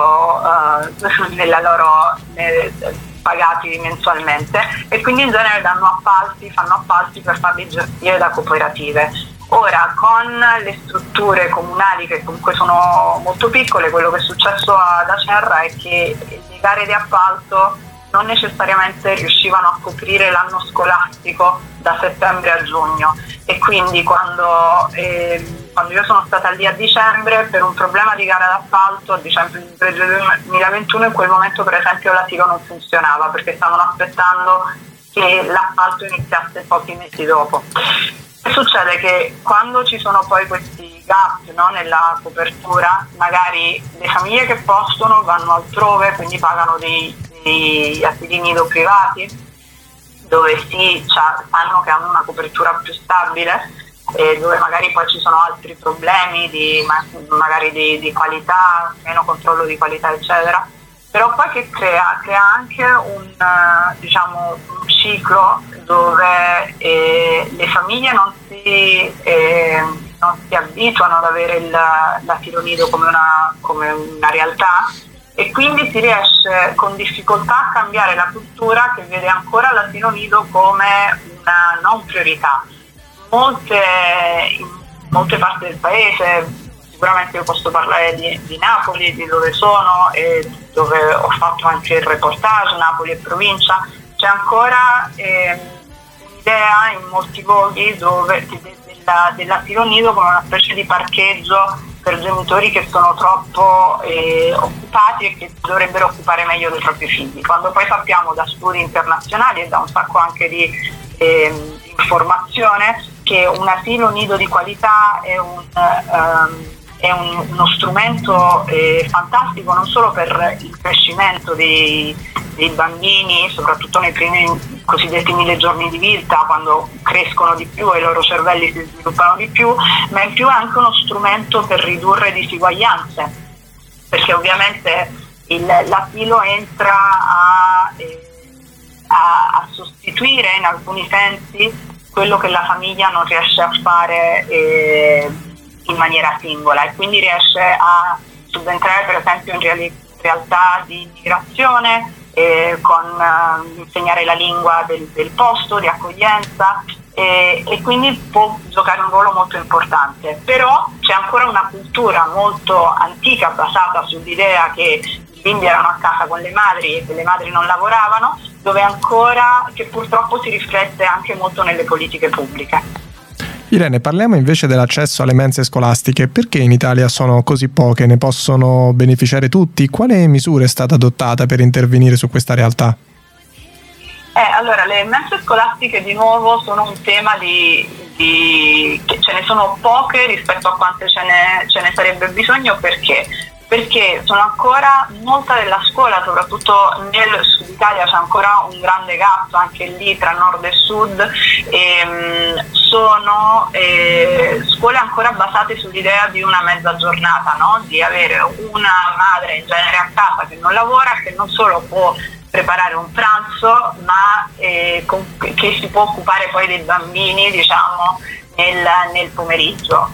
eh, nella loro eh, pagati mensualmente e quindi in genere danno appalti, fanno appalti per farli gestire da cooperative. Ora con le strutture comunali che comunque sono molto piccole, quello che è successo ad Acerra è che le gare di appalto non necessariamente riuscivano a coprire l'anno scolastico da settembre a giugno e quindi quando, eh, quando io sono stata lì a dicembre per un problema di gara d'appalto a dicembre duemilaventuno in quel momento per esempio l'asilo non funzionava perché stavano aspettando che l'appalto iniziasse pochi mesi dopo. E succede che quando ci sono poi questi gap, no, nella copertura, magari le famiglie che possono vanno altrove, quindi pagano dei di asili nido privati dove sì, sanno che hanno una copertura più stabile e dove magari poi ci sono altri problemi di, magari di, di qualità, meno controllo di qualità eccetera, però poi che crea? Crea anche un, diciamo, un ciclo dove eh, le famiglie non si, eh, non si abituano ad avere il, l'asilo nido come una, come una realtà e quindi si riesce con difficoltà a cambiare la cultura che vede ancora l'asilo nido come una non priorità. Molte, in molte parti del paese, sicuramente io posso parlare di, di Napoli, di dove sono e dove ho fatto anche il reportage, Napoli e provincia, c'è ancora eh, un'idea in molti luoghi dove, della, dell'asilo nido come una specie di parcheggio per genitori che sono troppo eh, occupati e che dovrebbero occupare meglio dei propri figli, quando poi sappiamo da studi internazionali e da un sacco anche di eh, informazione che un asilo nido di qualità è un um, è un, uno strumento eh, fantastico non solo per il crescimento dei, dei bambini, soprattutto nei primi cosiddetti mille giorni di vita, quando crescono di più e i loro cervelli si sviluppano di più, ma in più è anche uno strumento per ridurre disuguaglianze, perché ovviamente il, l'asilo entra a, eh, a, a sostituire in alcuni sensi quello che la famiglia non riesce a fare eh, in maniera singola, e quindi riesce a subentrare per esempio in reali- realtà di immigrazione eh, con eh, insegnare la lingua del, del posto, di accoglienza eh, e quindi può giocare un ruolo molto importante. Però c'è ancora una cultura molto antica basata sull'idea che i bimbi erano a casa con le madri e che le madri non lavoravano, dove ancora, che purtroppo si riflette anche molto nelle politiche pubbliche. Irene, parliamo invece dell'accesso alle mense scolastiche. Perché in Italia sono così poche? Ne possono beneficiare tutti? Quale misura è stata adottata per intervenire su questa realtà? Eh, allora, le mense scolastiche di nuovo sono un tema di, di che ce ne sono poche rispetto a quante ce ne, ce ne sarebbe bisogno. Perché? Perché sono ancora molta della scuola, soprattutto nel sud Italia c'è ancora un grande gap anche lì tra nord e sud, e, mh, sono eh, scuole ancora basate sull'idea di una mezza giornata, no? Di avere una madre in genere a casa che non lavora, che non solo può preparare un pranzo, ma eh, con, che si può occupare poi dei bambini, diciamo, nel, nel pomeriggio.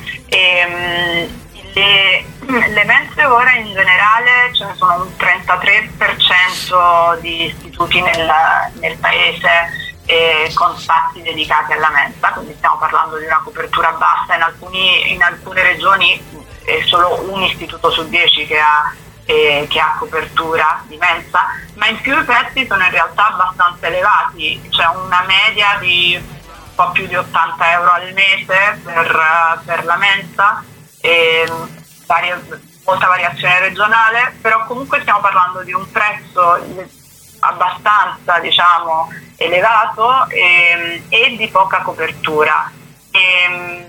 E, mh, Le, le mense ora in generale ce ne sono un trentatré per cento di istituti nel, nel paese eh, con spazi dedicati alla mensa, quindi stiamo parlando di una copertura bassa. In, alcuni, in alcune regioni è solo un istituto su dieci che ha, eh, che ha copertura di mensa, ma in più i prezzi sono in realtà abbastanza elevati, c'è una media di un po' più di ottanta euro al mese per, per la mensa. E varia, molta variazione regionale, però comunque stiamo parlando di un prezzo abbastanza, diciamo, elevato e, e di poca copertura, e,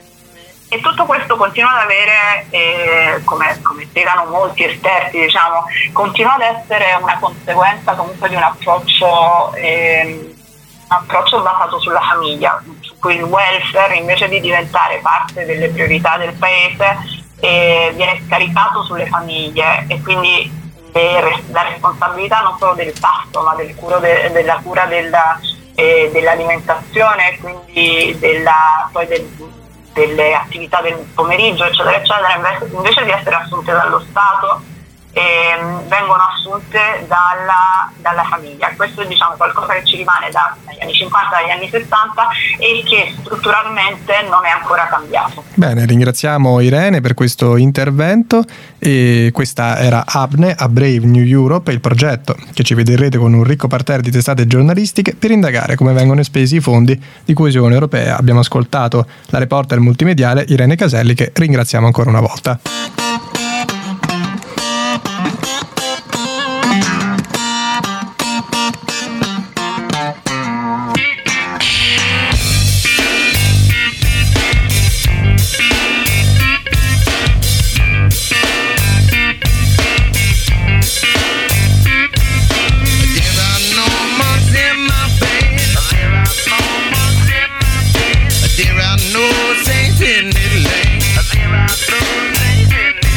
e tutto questo continua ad avere eh, come, come spiegano molti esperti, diciamo, continua ad essere una conseguenza comunque di un approccio eh, un approccio basato sulla famiglia, su cui il welfare, invece di diventare parte delle priorità del paese, eh, viene scaricato sulle famiglie, e quindi le, la responsabilità non solo del pasto, ma del curo de, della cura della, eh, dell'alimentazione, quindi della, poi del, delle attività del pomeriggio, eccetera, eccetera, invece, invece di essere assunte dallo Stato, Eh, vengono assunte dalla, dalla famiglia. Questo è, diciamo, qualcosa che ci rimane da, dagli anni cinquanta, dagli anni sessanta, e che strutturalmente non è ancora cambiato. Bene, ringraziamo Irene per questo intervento, e questa era Abne, a Brave New Europe, il progetto che ci vede in rete con un ricco parterre di testate giornalistiche per indagare come vengono spesi i fondi di coesione europea. Abbiamo ascoltato la reporter multimediale Irene Caselli, che ringraziamo ancora una volta. There are no saints in this land.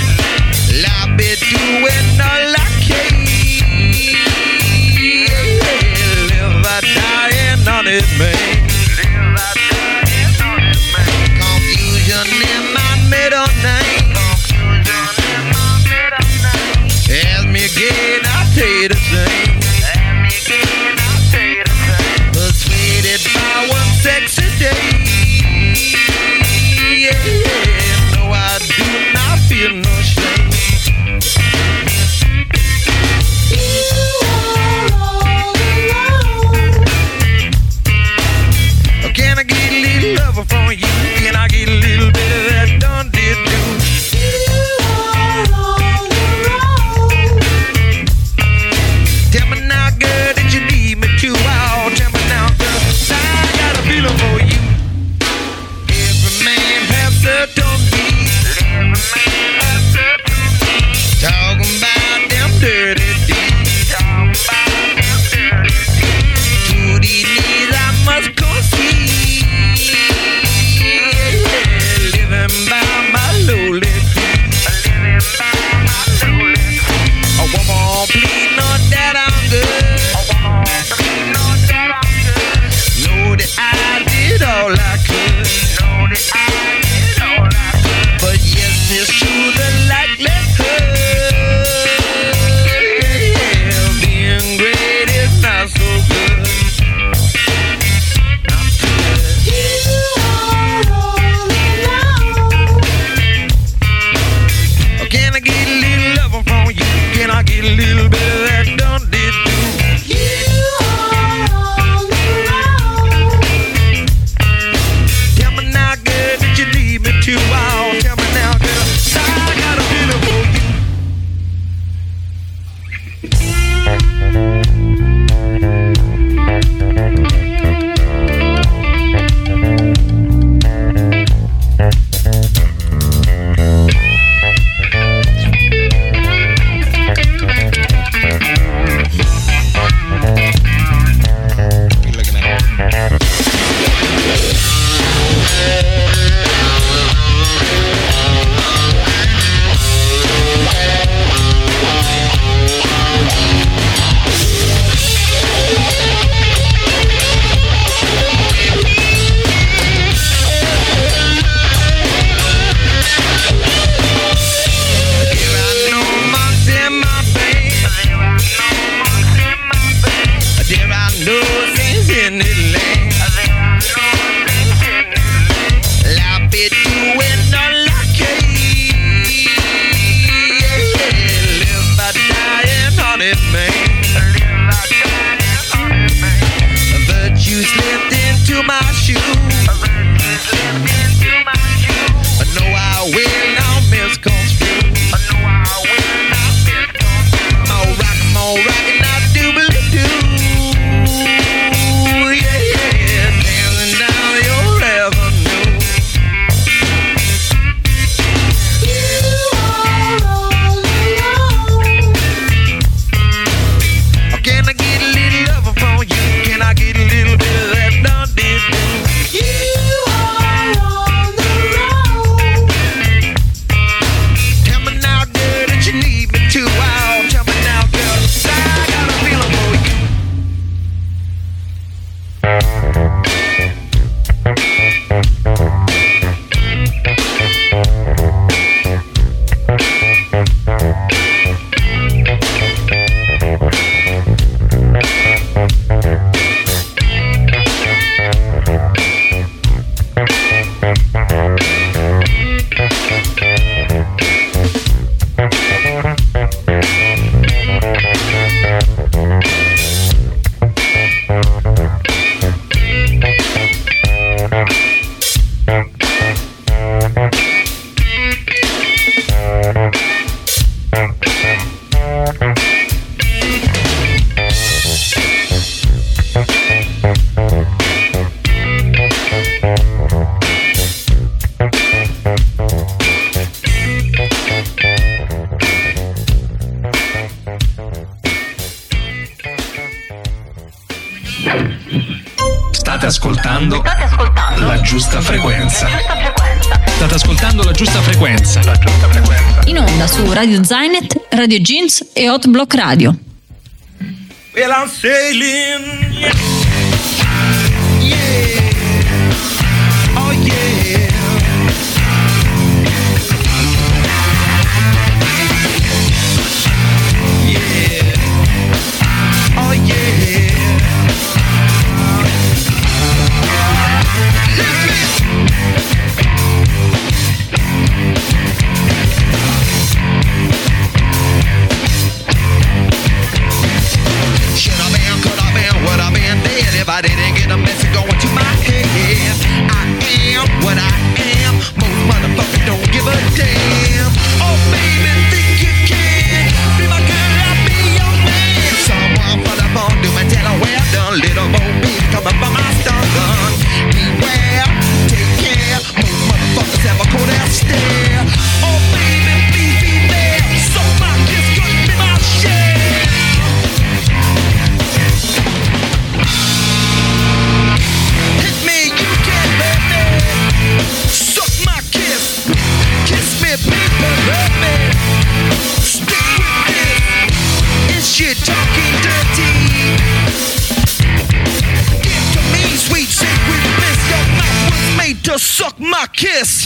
Disneyland. I'll be doing the lucky. Yeah, live by dying on it, man. Virtue slipped into my shoe. I know I will not misconstrue. I'm rock, I'm all rockin', I do believe do. Yeah, yeah, tearing down your avenue. You are all alone. Can I get a little love from you? Can I get a little bit of that done did do? You are on the road. Tell me now, girl, that you need me too. Wow, tell me now, girl, I got a feeling for you. State ascoltando, State ascoltando la giusta frequenza. La giusta frequenza. State ascoltando la giusta frequenza. La giusta frequenza. In onda su Radio Zainet, Radio Jeans e Hot Block Radio. Well, I'm sailing. Yeah. Yeah. Oh, yeah. Yeah. Oh, yeah. Should I been, could I been, would I been dead if I didn't get a message going to my head? I am what I am. Most motherfuckers don't give a damn. Oh baby, think you can be my girl, I'll be your man. Someone for the phone, do my tell her well done. Little Bo Peep coming from my stun gun. Beware, take care. Most motherfuckers have a cold ass stare. Oh baby, please be there. So my kiss could be my share. Hit me, you can, baby. Suck my kiss. Kiss me, people, love me. Stick with this. Is shit talking dirty? Give to me, sweet sacred bliss. Your mouth was made to suck my kiss.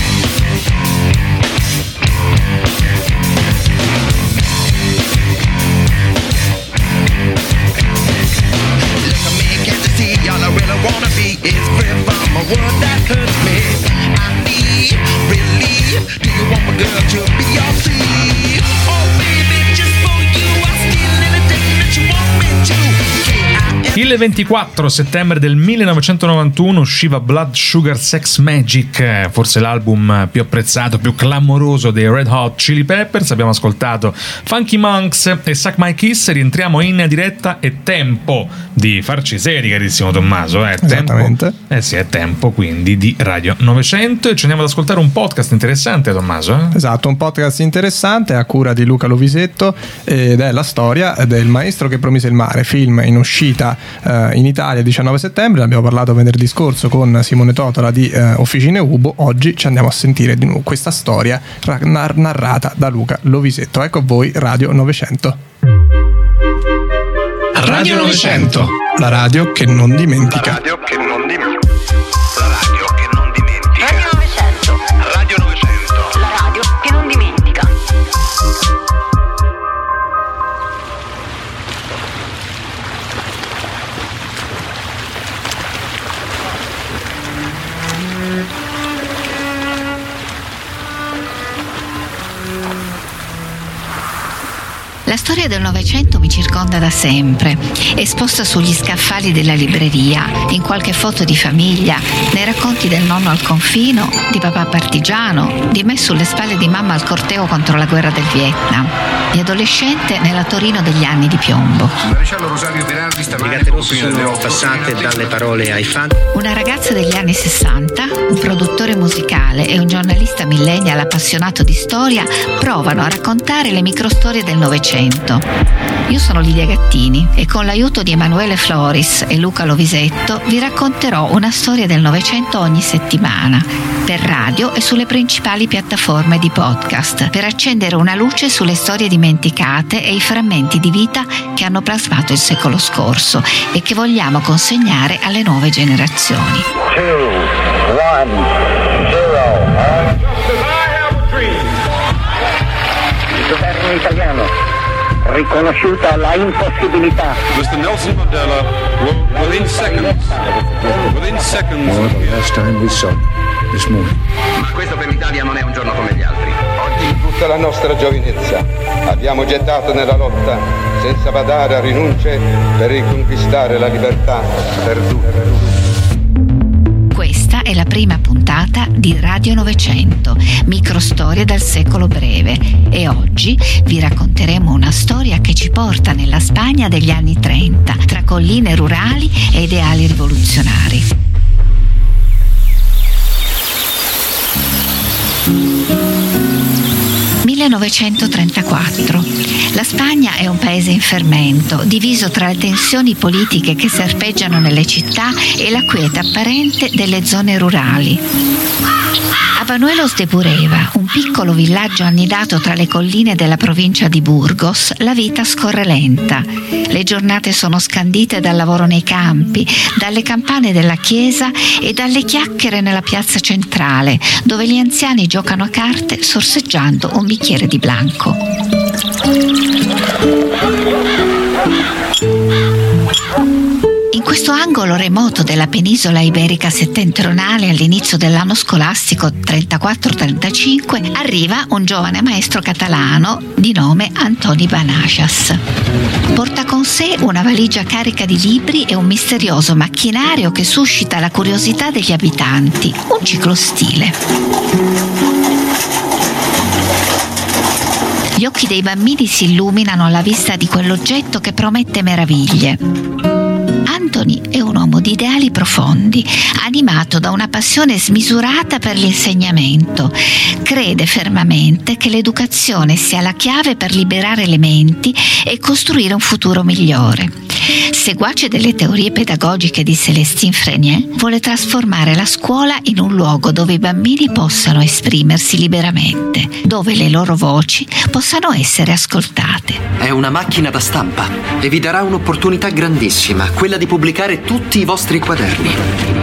Look at me, can't you see? All I really wanna be is free from a world that hurts me. I need relief. Do you want my girl to be your thief? Oh baby, just for you, I'll steal anything that you want me to. K I M Il ventiquattro settembre del millenovecentonovantuno usciva Blood Sugar Sex Magic, forse l'album più apprezzato, più clamoroso dei Red Hot Chili Peppers. Abbiamo ascoltato Funky Monks e Suck My Kiss. Rientriamo in diretta, è tempo di farci seri, carissimo Tommaso. È Esattamente. tempo, eh sì, è tempo quindi di Radio novecento e ci andiamo ad ascoltare un podcast interessante, Tommaso. Eh? Esatto, un podcast interessante a cura di Luca Lovisetto ed è la storia del Maestro che promise il mare, film in uscita eh, in Italia il diciannove settembre. Ne abbiamo parlato venerdì scorso con Simone Totola di eh, Officine Ubo. Oggi ci andiamo a sentire di nuovo questa storia nar- narrata da Luca Lovisetto. Ecco a voi Radio novecento. Radio novecento. La radio che non dimentica. La radio che non dimentica. La radio che non dimentica. Radio novecento. Radio novecento. La radio che non dimentica. storia del Novecento mi circonda da sempre, esposta sugli scaffali della libreria, in qualche foto di famiglia, nei racconti del nonno al confino, di papà partigiano, di me sulle spalle di mamma al corteo contro la guerra del Vietnam, di adolescente nella Torino degli anni di piombo. Maresciallo Rosario Berardi stamane le rosse sono passate dalle parole ai fan. Una ragazza degli anni sessanta, un produttore musicale e un giornalista millennial appassionato di storia provano a raccontare le microstorie del Novecento. Io sono Lidia Gattini e con l'aiuto di Emanuele Floris e Luca Lovisetto vi racconterò una storia del Novecento ogni settimana, per radio e sulle principali piattaforme di podcast, per accendere una luce sulle storie dimenticate e i frammenti di vita che hanno plasmato il secolo scorso e che vogliamo consegnare alle nuove generazioni. Two, one, zero. Il governo italiano, riconosciuta la impossibilità. mister Nelson Mandela, within seconds, within seconds. For the last time we saw this morning. Questo per l'Italia non è un giorno come gli altri. Oggi tutta la nostra giovinezza abbiamo gettato nella lotta senza badare a rinunce per riconquistare la libertà perduta. Questa è la prima puntata di Radio Novecento, microstorie dal secolo breve, e oggi vi racconteremo una storia che ci porta nella Spagna degli anni trenta, tra colline rurali e ideali rivoluzionari. millenovecentotrentaquattro. La Spagna è un paese in fermento, diviso tra le tensioni politiche che serpeggiano nelle città e la quiete apparente delle zone rurali. A Banuelos de Bureba, un piccolo villaggio annidato tra le colline della provincia di Burgos, la vita scorre lenta. Le giornate sono scandite dal lavoro nei campi, dalle campane della chiesa e dalle chiacchiere nella piazza centrale, dove gli anziani giocano a carte sorseggiando un bicchiere di blanco. In questo angolo remoto della penisola iberica settentrionale all'inizio dell'anno scolastico trentaquattro trentacinque arriva un giovane maestro catalano di nome Antoni Banajas. Porta con sé una valigia carica di libri e un misterioso macchinario che suscita la curiosità degli abitanti, un ciclostile. Gli occhi dei bambini si illuminano alla vista di quell'oggetto che promette meraviglie. Anthony è un uomo di ideali profondi, animato da una passione smisurata per l'insegnamento. Crede fermamente che l'educazione sia la chiave per liberare le menti e costruire un futuro migliore. Seguace delle teorie pedagogiche di Célestin Freinet, vuole trasformare la scuola in un luogo dove i bambini possano esprimersi liberamente, dove le loro voci possano essere ascoltate. È una macchina da stampa e vi darà un'opportunità grandissima, quella di pubblicare tutti i vostri quaderni.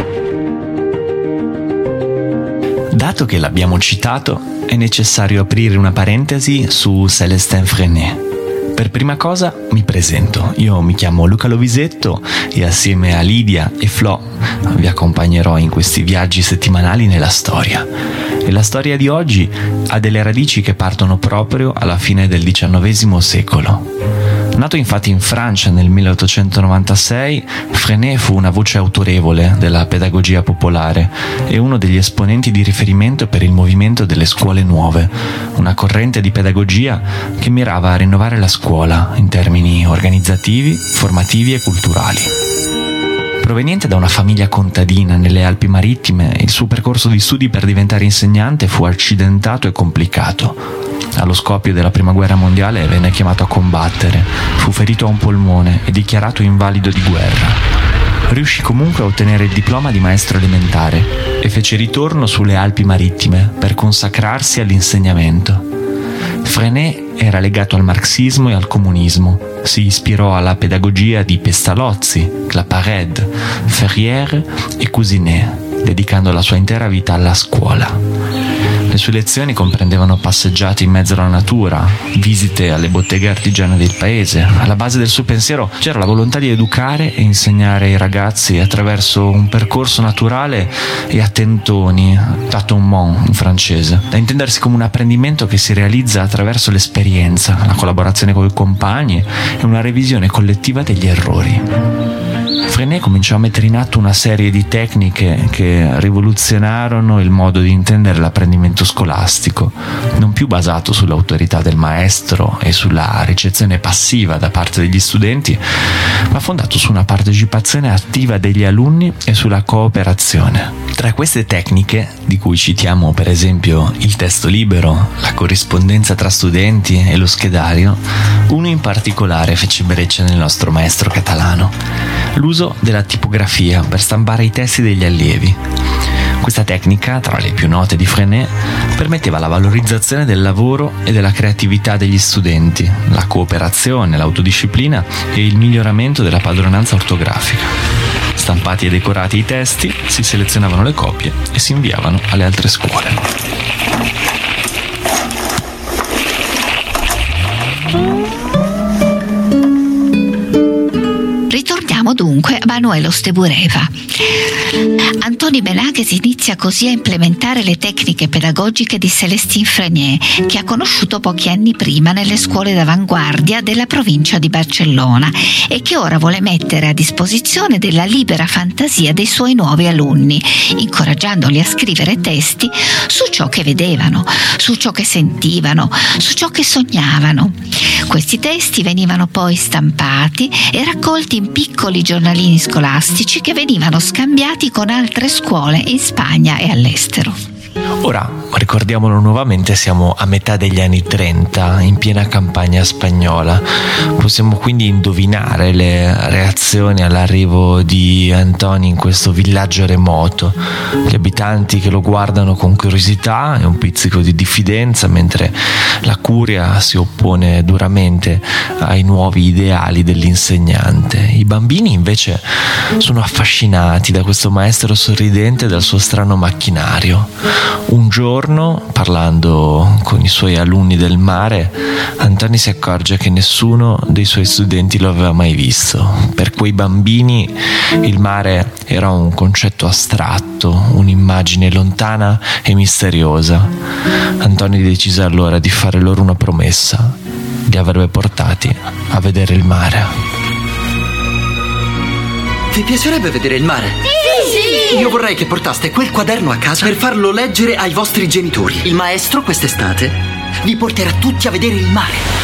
Dato che l'abbiamo citato, è necessario aprire una parentesi su Célestin Freinet. Per prima cosa mi presento, io mi chiamo Luca Lovisetto e assieme a Lidia e Flo vi accompagnerò in questi viaggi settimanali nella storia. E la storia di oggi ha delle radici che partono proprio alla fine del diciannovesimo secolo. Nato infatti in Francia nel milleottocentonovantasei, Freinet fu una voce autorevole della pedagogia popolare e uno degli esponenti di riferimento per il movimento delle scuole nuove, una corrente di pedagogia che mirava a rinnovare la scuola in termini organizzativi, formativi e culturali. Proveniente da una famiglia contadina nelle Alpi Marittime, il suo percorso di studi per diventare insegnante fu accidentato e complicato. Allo scoppio della Prima Guerra Mondiale venne chiamato a combattere, fu ferito a un polmone e dichiarato invalido di guerra. Riuscì comunque a ottenere il diploma di maestro elementare e fece ritorno sulle Alpi Marittime per consacrarsi all'insegnamento. Freinet era legato al marxismo e al comunismo, si ispirò alla pedagogia di Pestalozzi, Claparède, Ferrière e Cousinet, dedicando la sua intera vita alla scuola. Le sue lezioni comprendevano passeggiate in mezzo alla natura, visite alle botteghe artigiane del paese. Alla base del suo pensiero c'era la volontà di educare e insegnare ai ragazzi attraverso un percorso naturale e a tentoni, tâtonnement in francese, da intendersi come un apprendimento che si realizza attraverso l'esperienza, la collaborazione con i compagni e una revisione collettiva degli errori. Freinet cominciò a mettere in atto una serie di tecniche che rivoluzionarono il modo di intendere l'apprendimento scolastico, non più basato sull'autorità del maestro e sulla ricezione passiva da parte degli studenti, ma fondato su una partecipazione attiva degli alunni e sulla cooperazione. Tra queste tecniche, di cui citiamo per esempio il testo libero, la corrispondenza tra studenti e lo schedario, uno in particolare fece breccia nel nostro maestro catalano: l'uso della tipografia per stampare i testi degli allievi. Questa tecnica, tra le più note di Freinet, permetteva la valorizzazione del lavoro e della creatività degli studenti, la cooperazione, l'autodisciplina e il miglioramento della padronanza ortografica. Stampati e decorati i testi, si selezionavano le copie e si inviavano alle altre scuole. Ritorniamo dunque a Manuelo Stebureva. Antoni Benaghes inizia così a implementare le tecniche pedagogiche di Célestin Freinet, che ha conosciuto pochi anni prima nelle scuole d'avanguardia della provincia di Barcellona e che ora vuole mettere a disposizione della libera fantasia dei suoi nuovi alunni, incoraggiandoli a scrivere testi su ciò che vedevano, su ciò che sentivano, su ciò che sognavano. Questi testi venivano poi stampati e raccolti in piccoli giornalini scolastici che venivano scambiati con altre scuole in Spagna e all'estero. Ora, ricordiamolo nuovamente, siamo a metà degli anni trenta, in piena campagna spagnola. Possiamo quindi indovinare le reazioni all'arrivo di Antoni in questo villaggio remoto. Gli abitanti che lo guardano con curiosità e un pizzico di diffidenza, mentre la curia si oppone duramente ai nuovi ideali dell'insegnante. I bambini invece sono affascinati da questo maestro sorridente e dal suo strano macchinario. Un giorno, parlando con i suoi alunni del mare, Antoni si accorge che nessuno dei suoi studenti lo aveva mai visto. Per quei bambini il mare era un concetto astratto, un'immagine lontana e misteriosa. Antoni decise allora di fare loro una promessa: li avrebbe portati a vedere il mare. Vi piacerebbe vedere il mare? Sì, sì! Io vorrei che portaste quel quaderno a casa per farlo leggere ai vostri genitori. Il maestro quest'estate vi porterà tutti a vedere il mare.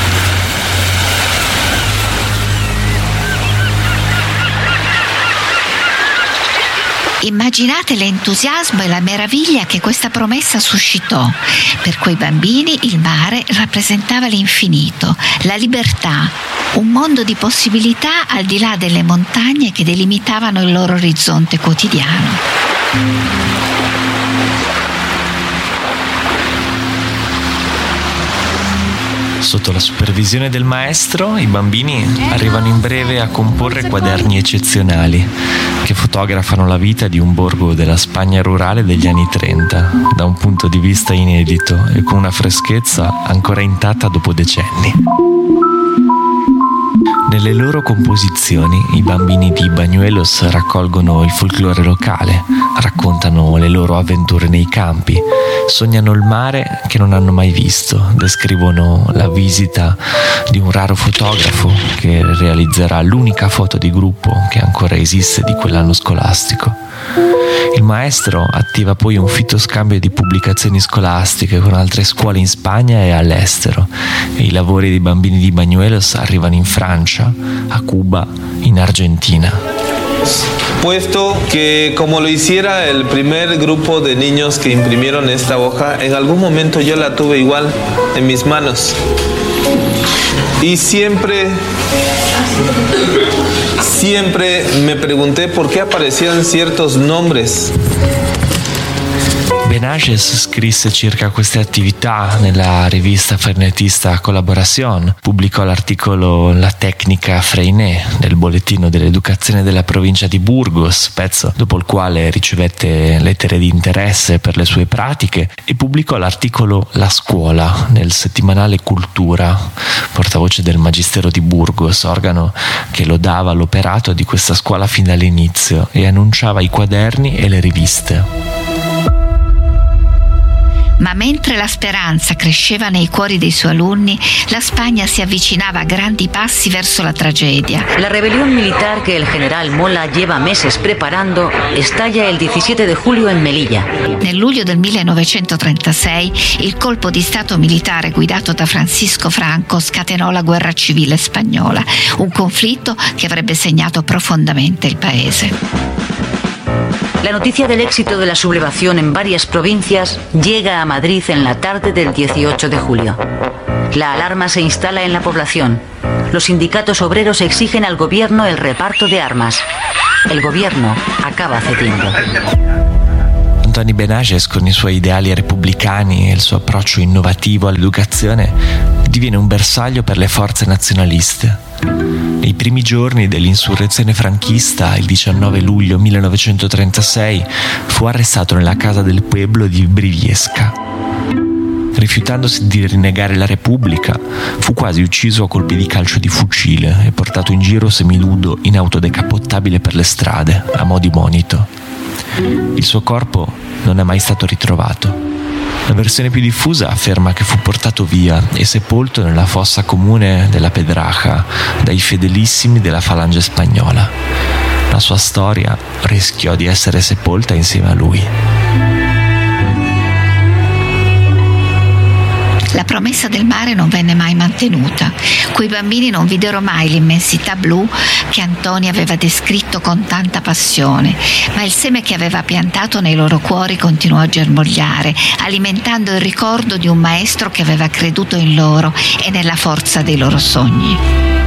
Immaginate l'entusiasmo e la meraviglia che questa promessa suscitò. Per quei bambini il mare rappresentava l'infinito, la libertà, un mondo di possibilità al di là delle montagne che delimitavano il loro orizzonte quotidiano. Sotto la supervisione del maestro, i bambini arrivano in breve a comporre quaderni eccezionali che fotografano la vita di un borgo della Spagna rurale degli anni trenta, da un punto di vista inedito e con una freschezza ancora intatta dopo decenni. Nelle loro composizioni i bambini di Bañuelos raccolgono il folklore locale, raccontano le loro avventure nei campi, sognano il mare che non hanno mai visto, descrivono la visita di un raro fotografo che realizzerà l'unica foto di gruppo che ancora esiste di quell'anno scolastico. Il maestro attiva poi un fitto scambio di pubblicazioni scolastiche con altre scuole in Spagna e all'estero, e i lavori dei bambini di Bañuelos arrivano in Francia, a Cuba, in Argentina. Puesto que como lo hiciera el primer grupo de niños que imprimieron esta hoja, en algún momento yo la tuve igual en mis manos. Y siempre, siempre me pregunté por qué aparecían ciertos nombres Benages scrisse circa queste attività nella rivista frenetista Collaboration, pubblicò l'articolo La tecnica Freinet nel bollettino dell'educazione della provincia di Burgos, pezzo dopo il quale ricevette lettere di interesse per le sue pratiche, e pubblicò l'articolo La scuola nel settimanale Cultura, portavoce del Magistero di Burgos, organo che lodava l'operato di questa scuola fin dall'inizio e annunciava i quaderni e le riviste. Ma mentre la speranza cresceva nei cuori dei suoi alunni, la Spagna si avvicinava a grandi passi verso la tragedia. La rebelión militar que el general Mola lleva meses preparando estalla el diecisiete de julio en Melilla. Nel luglio del millenovecentotrentasei il colpo di stato militare guidato da Francisco Franco scatenò la guerra civile spagnola, un conflitto che avrebbe segnato profondamente il paese. La noticia del éxito de la sublevación en varias provincias llega a Madrid en la tarde del dieciocho de julio. La alarma se instala en la población. Los sindicatos obreros exigen al gobierno el reparto de armas. El gobierno acaba cediendo. Antoni Benages, con i suoi ideali repubblicani e il suo approccio innovativo all'educazione, diviene un bersaglio per le forze nazionaliste. Nei primi giorni dell'insurrezione franchista, il diciannove luglio millenovecentotrentasei, fu arrestato nella casa del pueblo di Briviesca. Rifiutandosi di rinnegare la Repubblica, fu quasi ucciso a colpi di calcio di fucile e portato in giro seminudo in auto decappottabile per le strade, a mo' di monito. Il suo corpo non è mai stato ritrovato. La versione più diffusa afferma che fu portato via e sepolto nella fossa comune della Pedraja dai fedelissimi della falange spagnola. La sua storia rischiò di essere sepolta insieme a lui. La promessa del mare non venne mai mantenuta. Quei bambini non videro mai l'immensità blu che Antoni aveva descritto con tanta passione, ma il seme che aveva piantato nei loro cuori continuò a germogliare, alimentando il ricordo di un maestro che aveva creduto in loro e nella forza dei loro sogni.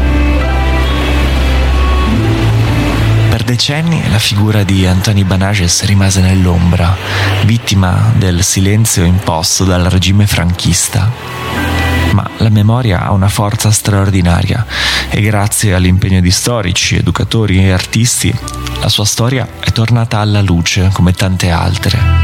Per decenni la figura di Antoni Benages rimase nell'ombra, vittima del silenzio imposto dal regime franchista. Ma la memoria ha una forza straordinaria e grazie all'impegno di storici, educatori e artisti, la sua storia è tornata alla luce come tante altre.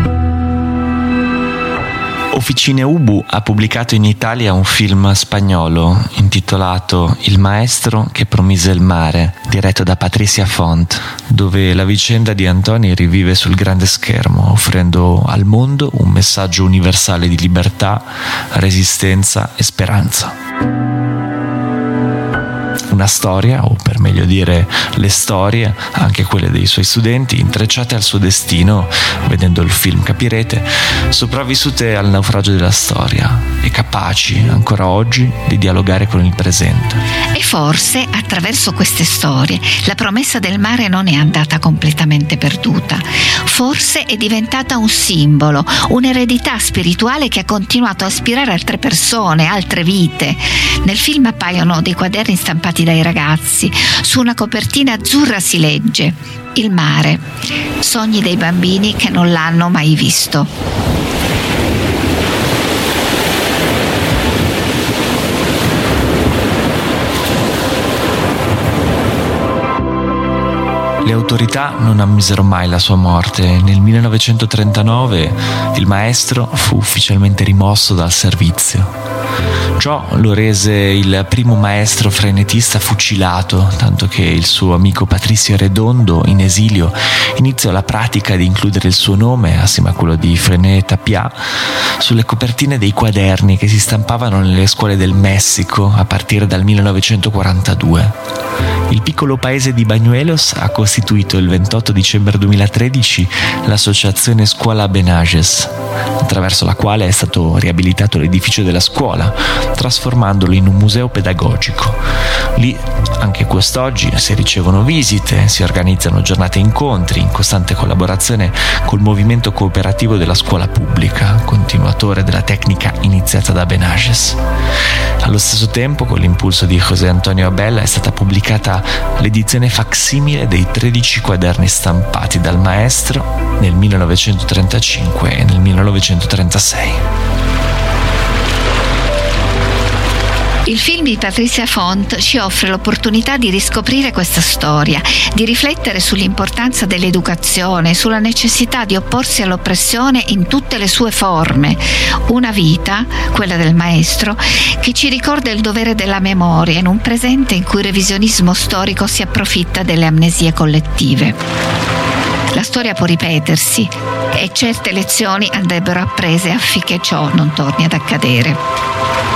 Officine Ubu ha pubblicato in Italia un film spagnolo intitolato Il maestro che promise il mare, diretto da Patricia Font, dove la vicenda di Antoni rivive sul grande schermo, offrendo al mondo un messaggio universale di libertà, resistenza e speranza. Una storia, o per meglio dire le storie, anche quelle dei suoi studenti, intrecciate al suo destino, vedendo il film capirete, sopravvissute al naufragio della storia e capaci ancora oggi di dialogare con il presente. E forse attraverso queste storie la promessa del mare non è andata completamente perduta. Forse è diventata un simbolo, un'eredità spirituale che ha continuato a ispirare altre persone, altre vite. Nel film appaiono dei quaderni stampati dai ragazzi. Su una copertina azzurra si legge: il mare, sogni dei bambini che non l'hanno mai visto. Le autorità non ammisero mai la sua morte. Nel millenovecentotrentanove il maestro fu ufficialmente rimosso dal servizio. Ciò lo rese il primo maestro frenetista fucilato, tanto che il suo amico Patricio Redondo, in esilio, iniziò la pratica di includere il suo nome, assieme a quello di Frenet Tapia, sulle copertine dei quaderni che si stampavano nelle scuole del Messico a partire dal millenovecentoquarantadue. Il piccolo paese di Bañuelos ha costituito il ventotto dicembre duemilatredici l'associazione Scuola Benages, attraverso la quale è stato riabilitato l'edificio della scuola, trasformandolo in un museo pedagogico. Lì, anche quest'oggi, si ricevono visite, si organizzano giornate e incontri in costante collaborazione col movimento cooperativo della scuola pubblica, continuatore della tecnica iniziata da Benages. Allo stesso tempo, con l'impulso di José Antonio Abella, è stata pubblicata usciva l'edizione facsimile dei tredici quaderni stampati dal maestro nel millenovecentotrentacinque e nel millenovecentotrentasei. Il film di Patricia Font ci offre l'opportunità di riscoprire questa storia, di riflettere sull'importanza dell'educazione, sulla necessità di opporsi all'oppressione in tutte le sue forme. Una vita, quella del maestro, che ci ricorda il dovere della memoria in un presente in cui il revisionismo storico si approfitta delle amnesie collettive. La storia può ripetersi e certe lezioni andrebbero apprese affinché ciò non torni ad accadere.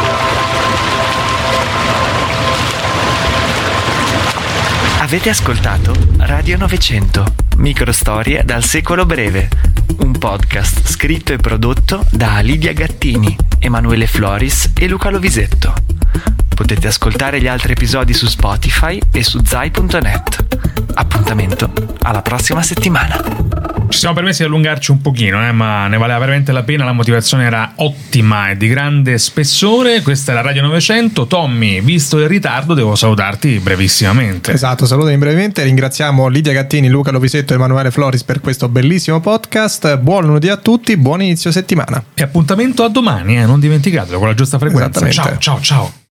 Avete ascoltato Radio novecento, microstorie dal secolo breve, un podcast scritto e prodotto da Lidia Gattini, Emanuele Floris e Luca Lovisetto. Potete ascoltare gli altri episodi su Spotify e su zai punto net. Appuntamento alla prossima settimana. Ci siamo permessi di allungarci un pochino, eh, ma ne valeva veramente la pena, la motivazione era ottima e di grande spessore. Questa è la Radio novecento. Tommy, visto il ritardo, devo salutarti brevissimamente. Esatto, salutami brevemente. Ringraziamo Lidia Gattini, Luca Lovisetto e Emanuele Floris per questo bellissimo podcast. Buon lunedì a tutti, buon inizio settimana. E appuntamento a domani, eh, non dimenticatelo, con la giusta frequenza. Ciao, ciao, ciao.